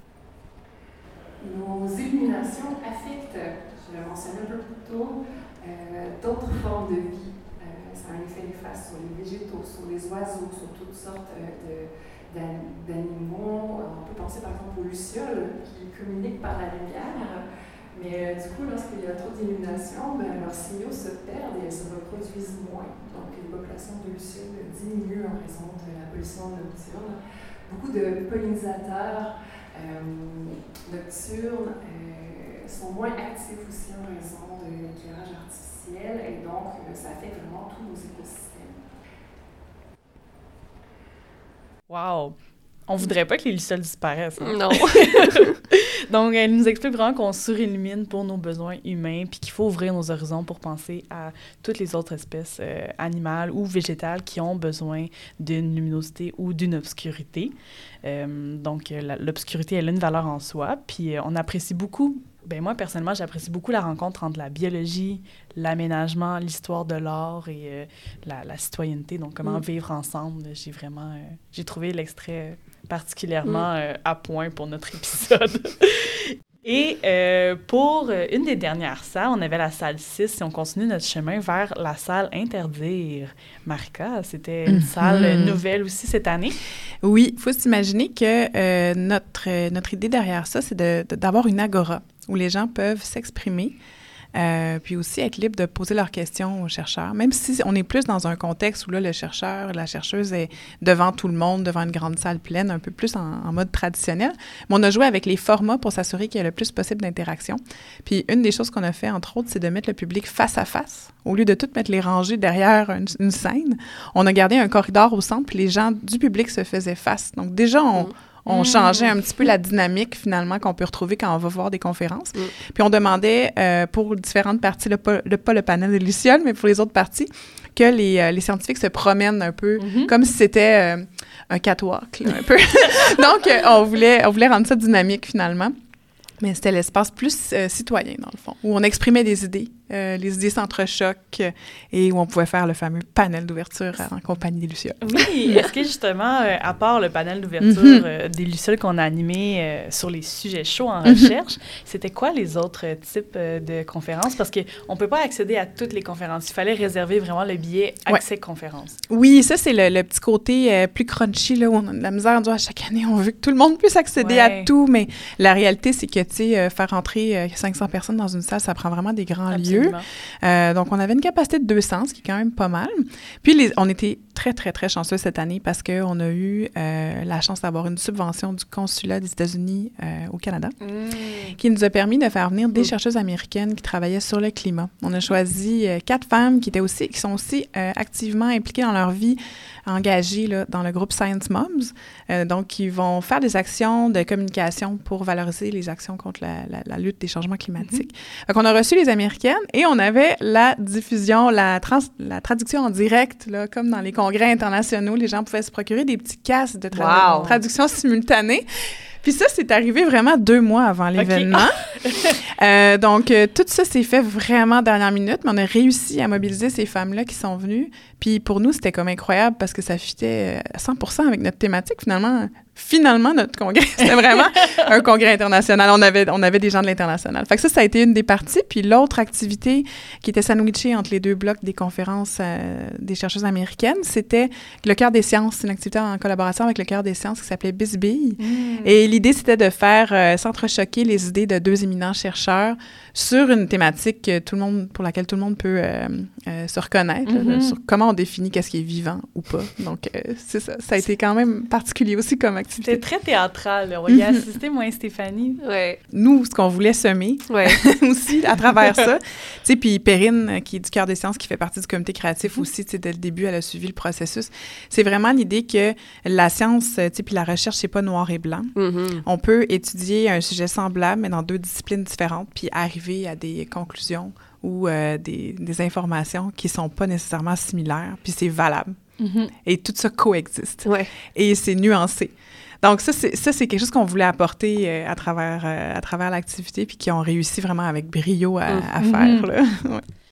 Nos illuminations affectent, je l'ai mentionné un peu plus tôt, euh, d'autres formes de vie. Euh, ça a un effet néfaste sur les végétaux, sur les oiseaux, sur toutes sortes de, d'animaux. On peut penser par exemple aux lucioles qui communiquent par la lumière. Mais euh, du coup, lorsqu'il y a trop d'illumination, ben, leurs signaux se perdent et elles se reproduisent moins. Donc les populations de lucioles diminuent en raison de la pollution nocturne. Beaucoup de pollinisateurs Euh, nocturnes euh, sont moins actifs aussi en raison de l'éclairage artificiel et donc euh, ça affecte vraiment tous nos écosystèmes. Wow! On voudrait pas que les lucioles disparaissent. Hein? Non. Donc, elle nous explique vraiment qu'on surillumine pour nos besoins humains puis qu'il faut ouvrir nos horizons pour penser à toutes les autres espèces euh, animales ou végétales qui ont besoin d'une luminosité ou d'une obscurité. Euh, donc, la, l'obscurité, elle a une valeur en soi. Puis, euh, on apprécie beaucoup, ben moi, personnellement, j'apprécie beaucoup la rencontre entre la biologie, l'aménagement, l'histoire de l'art et euh, la, la citoyenneté. Donc, comment mm. vivre ensemble. J'ai vraiment... Euh, j'ai trouvé l'extrait particulièrement mm. euh, à point pour notre épisode. Et euh, pour euh, une des dernières salles, on avait la salle six et on continue notre chemin vers la salle Interdire. Marika, c'était une mm-hmm. salle nouvelle aussi cette année. Oui, il faut s'imaginer que euh, notre, notre idée derrière ça, c'est de, de, d'avoir une agora où les gens peuvent s'exprimer. Euh, puis aussi être libre de poser leurs questions aux chercheurs, même si on est plus dans un contexte où là, le chercheur, la chercheuse est devant tout le monde, devant une grande salle pleine, un peu plus en, en mode traditionnel. Mais on a joué avec les formats pour s'assurer qu'il y a le plus possible d'interaction. Puis une des choses qu'on a fait, entre autres, c'est de mettre le public face à face. Au lieu de tout mettre les rangées derrière une, une scène, on a gardé un corridor au centre, puis les gens du public se faisaient face. Donc déjà, on... Mmh. On changeait un petit peu la dynamique, finalement, qu'on peut retrouver quand on va voir des conférences. Mm. Puis on demandait, euh, pour différentes parties, le, le, pas le panel des lucioles, mais pour les autres parties, que les, euh, les scientifiques se promènent un peu, mm-hmm. comme si c'était euh, un catwalk, là, un peu. Donc, euh, on, voulait, on voulait rendre ça dynamique, finalement. Mais c'était l'espace plus euh, citoyen, dans le fond, où on exprimait des idées, euh, les idées s'entrechoquent euh, et où on pouvait faire le fameux panel d'ouverture en compagnie des lucioles. Oui, est-ce que justement, euh, à part le panel d'ouverture mm-hmm. euh, des lucioles qu'on a animé euh, sur les sujets chauds en mm-hmm. recherche, c'était quoi les autres euh, types euh, de conférences? Parce qu'on ne peut pas accéder à toutes les conférences. Il fallait réserver vraiment le billet accès ouais. conférence. Oui, ça, c'est le, le petit côté euh, plus crunchy, là, où on a de la misère. À chaque année, on veut que tout le monde puisse accéder ouais. à tout, mais la réalité, c'est que, tu sais, euh, faire entrer euh, cinq cents personnes dans une salle, ça prend vraiment des grands Absolument. lieux. Euh, donc, on avait une capacité de deux cents, ce qui est quand même pas mal. Puis, les, on était très, très, très chanceux cette année parce qu'on a eu euh, la chance d'avoir une subvention du consulat des États-Unis euh, au Canada mmh. qui nous a permis de faire venir des mmh. chercheuses américaines qui travaillaient sur le climat. On a choisi euh, quatre femmes qui, étaient aussi, qui sont aussi euh, activement impliquées dans leur vie, engagées là, dans le groupe Science Moms. Euh, donc, qui vont faire des actions de communication pour valoriser les actions contre la, la, la lutte des changements climatiques. Mmh. Donc, on a reçu les Américaines et on avait la diffusion, la, trans, la traduction en direct, là, comme dans les congrès internationaux. Les gens pouvaient se procurer des petits casques de tradu- wow. traduction simultanée. Puis ça, c'est arrivé vraiment deux mois avant l'événement. Okay. euh, donc, euh, tout ça s'est fait vraiment dernière minute, mais on a réussi à mobiliser ces femmes-là qui sont venues. Puis pour nous, c'était comme incroyable parce que ça fitait à cent pour cent avec notre thématique, finalement. Finalement, notre congrès, c'était vraiment un congrès international. On avait, on avait des gens de l'international. Fait que ça, ça a été une des parties. Puis l'autre activité qui était sandwichée entre les deux blocs des conférences euh, des chercheuses américaines, c'était le Cœur des sciences. C'est une activité en collaboration avec le Cœur des sciences qui s'appelait Bisbille. Mm. Et l'idée, c'était de faire euh, s'entrechoquer les idées de deux éminents chercheurs sur une thématique que tout le monde, pour laquelle tout le monde peut euh, euh, se reconnaître, mm-hmm. là, sur comment on définit qu'est-ce qui est vivant ou pas. Donc, euh, c'est ça. Ça a été quand même particulier aussi comme activité. C'était très théâtral. On y a assisté, moi et Stéphanie. Ouais. Nous, ce qu'on voulait semer ouais. aussi à travers ça. Tu sais, puis Perrine, qui est du Cœur des sciences, qui fait partie du comité créatif mm-hmm. aussi, tu sais, dès le début, elle a suivi le processus. C'est vraiment l'idée que la science, tu sais, puis la recherche, c'est pas noir et blanc. Mm-hmm. On peut étudier un sujet semblable, mais dans deux disciplines différentes, puis arriver à des conclusions ou euh, des, des informations qui sont pas nécessairement similaires, puis c'est valable. Mm-hmm. Et tout ça coexiste. Ouais. Et c'est nuancé. Donc, ça, c'est, ça, c'est quelque chose qu'on voulait apporter euh, à travers, euh, à travers l'activité, puis qui ont réussi vraiment avec brio à, à faire. Là. Ouais.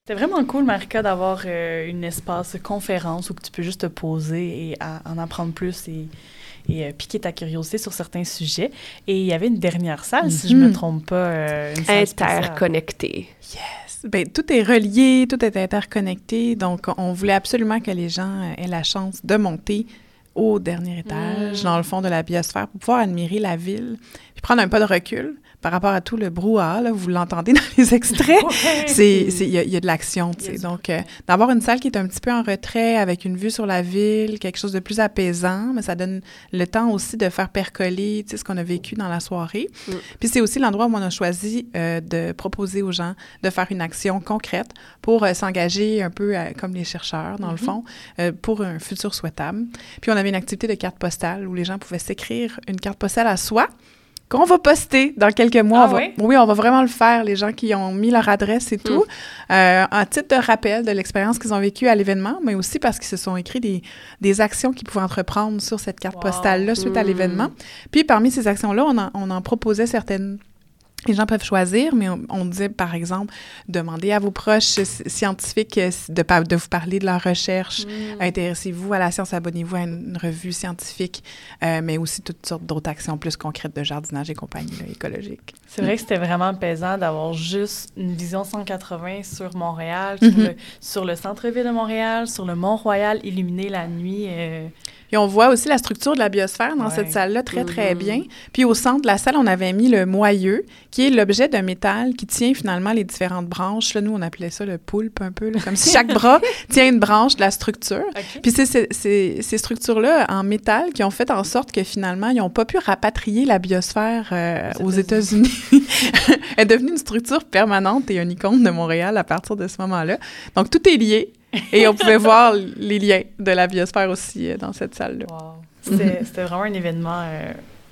C'est vraiment cool, Marika, d'avoir euh, une espace conférence où tu peux juste te poser et à, en apprendre plus et, et euh, piquer ta curiosité sur certains sujets. Et il y avait une dernière salle, mm-hmm. si je ne me trompe pas. Euh, une salle interconnectée. Yes! Bien, tout est relié, tout est interconnecté. Donc, on voulait absolument que les gens aient la chance de monter au dernier étage, mmh. dans le fond de la biosphère, pour pouvoir admirer la ville, puis prendre un pas de recul par rapport à tout le brouhaha, là, vous l'entendez dans les extraits, ouais. c'est, c'est, il y a, il y a de l'action, tu sais. Donc, euh, d'avoir une salle qui est un petit peu en retrait, avec une vue sur la ville, quelque chose de plus apaisant, mais ça donne le temps aussi de faire percoler, tu sais, ce qu'on a vécu dans la soirée. Mm. Puis c'est aussi l'endroit où on a choisi euh, de proposer aux gens de faire une action concrète pour euh, s'engager un peu euh, comme les chercheurs, dans mm-hmm. le fond, euh, pour un futur souhaitable. Puis on avait une activité de carte postale où les gens pouvaient s'écrire une carte postale à soi, qu'on va poster dans quelques mois. Ah on va, oui? oui, on va vraiment le faire, les gens qui ont mis leur adresse et tout, mm. euh, en titre de rappel de l'expérience qu'ils ont vécue à l'événement, mais aussi parce qu'ils se sont écrits des, des actions qu'ils pouvaient entreprendre sur cette carte wow. postale-là suite mm. à l'événement. Puis parmi ces actions-là, on en, on en proposait certaines. Les gens peuvent choisir, mais on, on disait, par exemple, demander à vos proches scientifiques de, de vous parler de leur recherche. Mm. Intéressez-vous à la science, abonnez-vous à une revue scientifique, euh, mais aussi toutes sortes d'autres actions plus concrètes de jardinage et compagnie là, écologique. C'est vrai que c'était vraiment pesant d'avoir juste une vision cent quatre-vingts sur Montréal, mm-hmm. sur, le, sur le centre-ville de Montréal, sur le Mont-Royal, illuminé la nuit. Euh... Et on voit aussi la structure de la biosphère dans ouais. cette salle-là très, très mm-hmm. bien. Puis au centre de la salle, on avait mis le moyeu, qui est l'objet de métal qui tient finalement les différentes branches. Là, nous, on appelait ça le poulpe un peu, là, comme si chaque bras tient une branche de la structure. Okay. Puis c'est, c'est, c'est ces structures-là en métal qui ont fait en sorte que finalement, ils n'ont pas pu rapatrier la biosphère euh, aux États-Unis. Elle est devenue une structure permanente et une icône de Montréal à partir de ce moment-là. Donc, tout est lié. Et on pouvait voir les liens de la biosphère aussi euh, dans cette salle-là. Wow. C'était, mm-hmm. c'était vraiment un événement euh,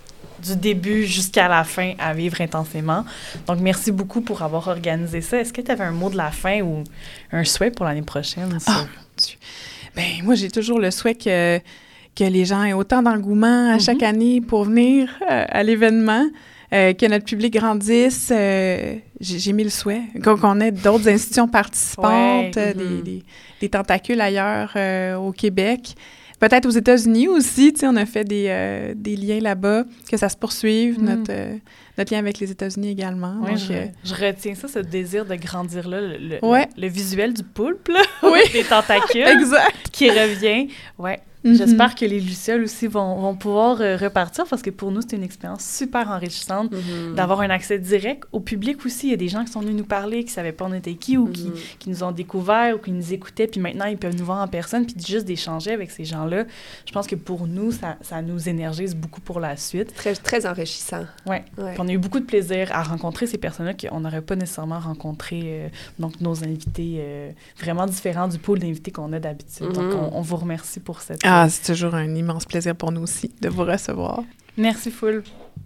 du début jusqu'à la fin à vivre intensément. Donc, merci beaucoup pour avoir organisé ça. Est-ce que tu avais un mot de la fin ou un souhait pour l'année prochaine? Sur... Oh, bien, moi, j'ai toujours le souhait que, que les gens aient autant d'engouement à mm-hmm. chaque année pour venir euh, à l'événement. Euh, que notre public grandisse. Euh, j'ai, j'ai mis le souhait qu'on, qu'on ait d'autres institutions participantes, ouais, euh, mm-hmm. des, des, des tentacules ailleurs euh, au Québec. Peut-être aux États-Unis aussi, tu sais, on a fait des, euh, des liens là-bas, que ça se poursuive, mm. notre, euh, notre lien avec les États-Unis également. Oui, donc, je, euh... je retiens ça, ce désir de grandir là, le, le, ouais. le, le visuel du poulpe, là, oui. des tentacules, exact. qui revient. Ouais. Mm-hmm. J'espère que les lucioles aussi vont, vont pouvoir euh, repartir parce que pour nous, c'est une expérience super enrichissante mm-hmm. d'avoir un accès direct au public aussi. Il y a des gens qui sont venus nous parler, qui ne savaient pas on était qui ou mm-hmm. qui, qui nous ont découvert ou qui nous écoutaient, puis maintenant, ils peuvent nous voir en personne, puis juste d'échanger avec ces gens-là. Je pense que pour nous, ça, ça nous énergise beaucoup pour la suite. Très, très enrichissant. Ouais. ouais. Puis on a eu beaucoup de plaisir à rencontrer ces personnes-là qu'on n'aurait pas nécessairement rencontré, euh, donc nos invités euh, vraiment différents du pool d'invités qu'on a d'habitude. Mm-hmm. Donc, on, on vous remercie pour cette... Ah, c'est toujours un immense plaisir pour nous aussi de vous recevoir. Merci, Foul.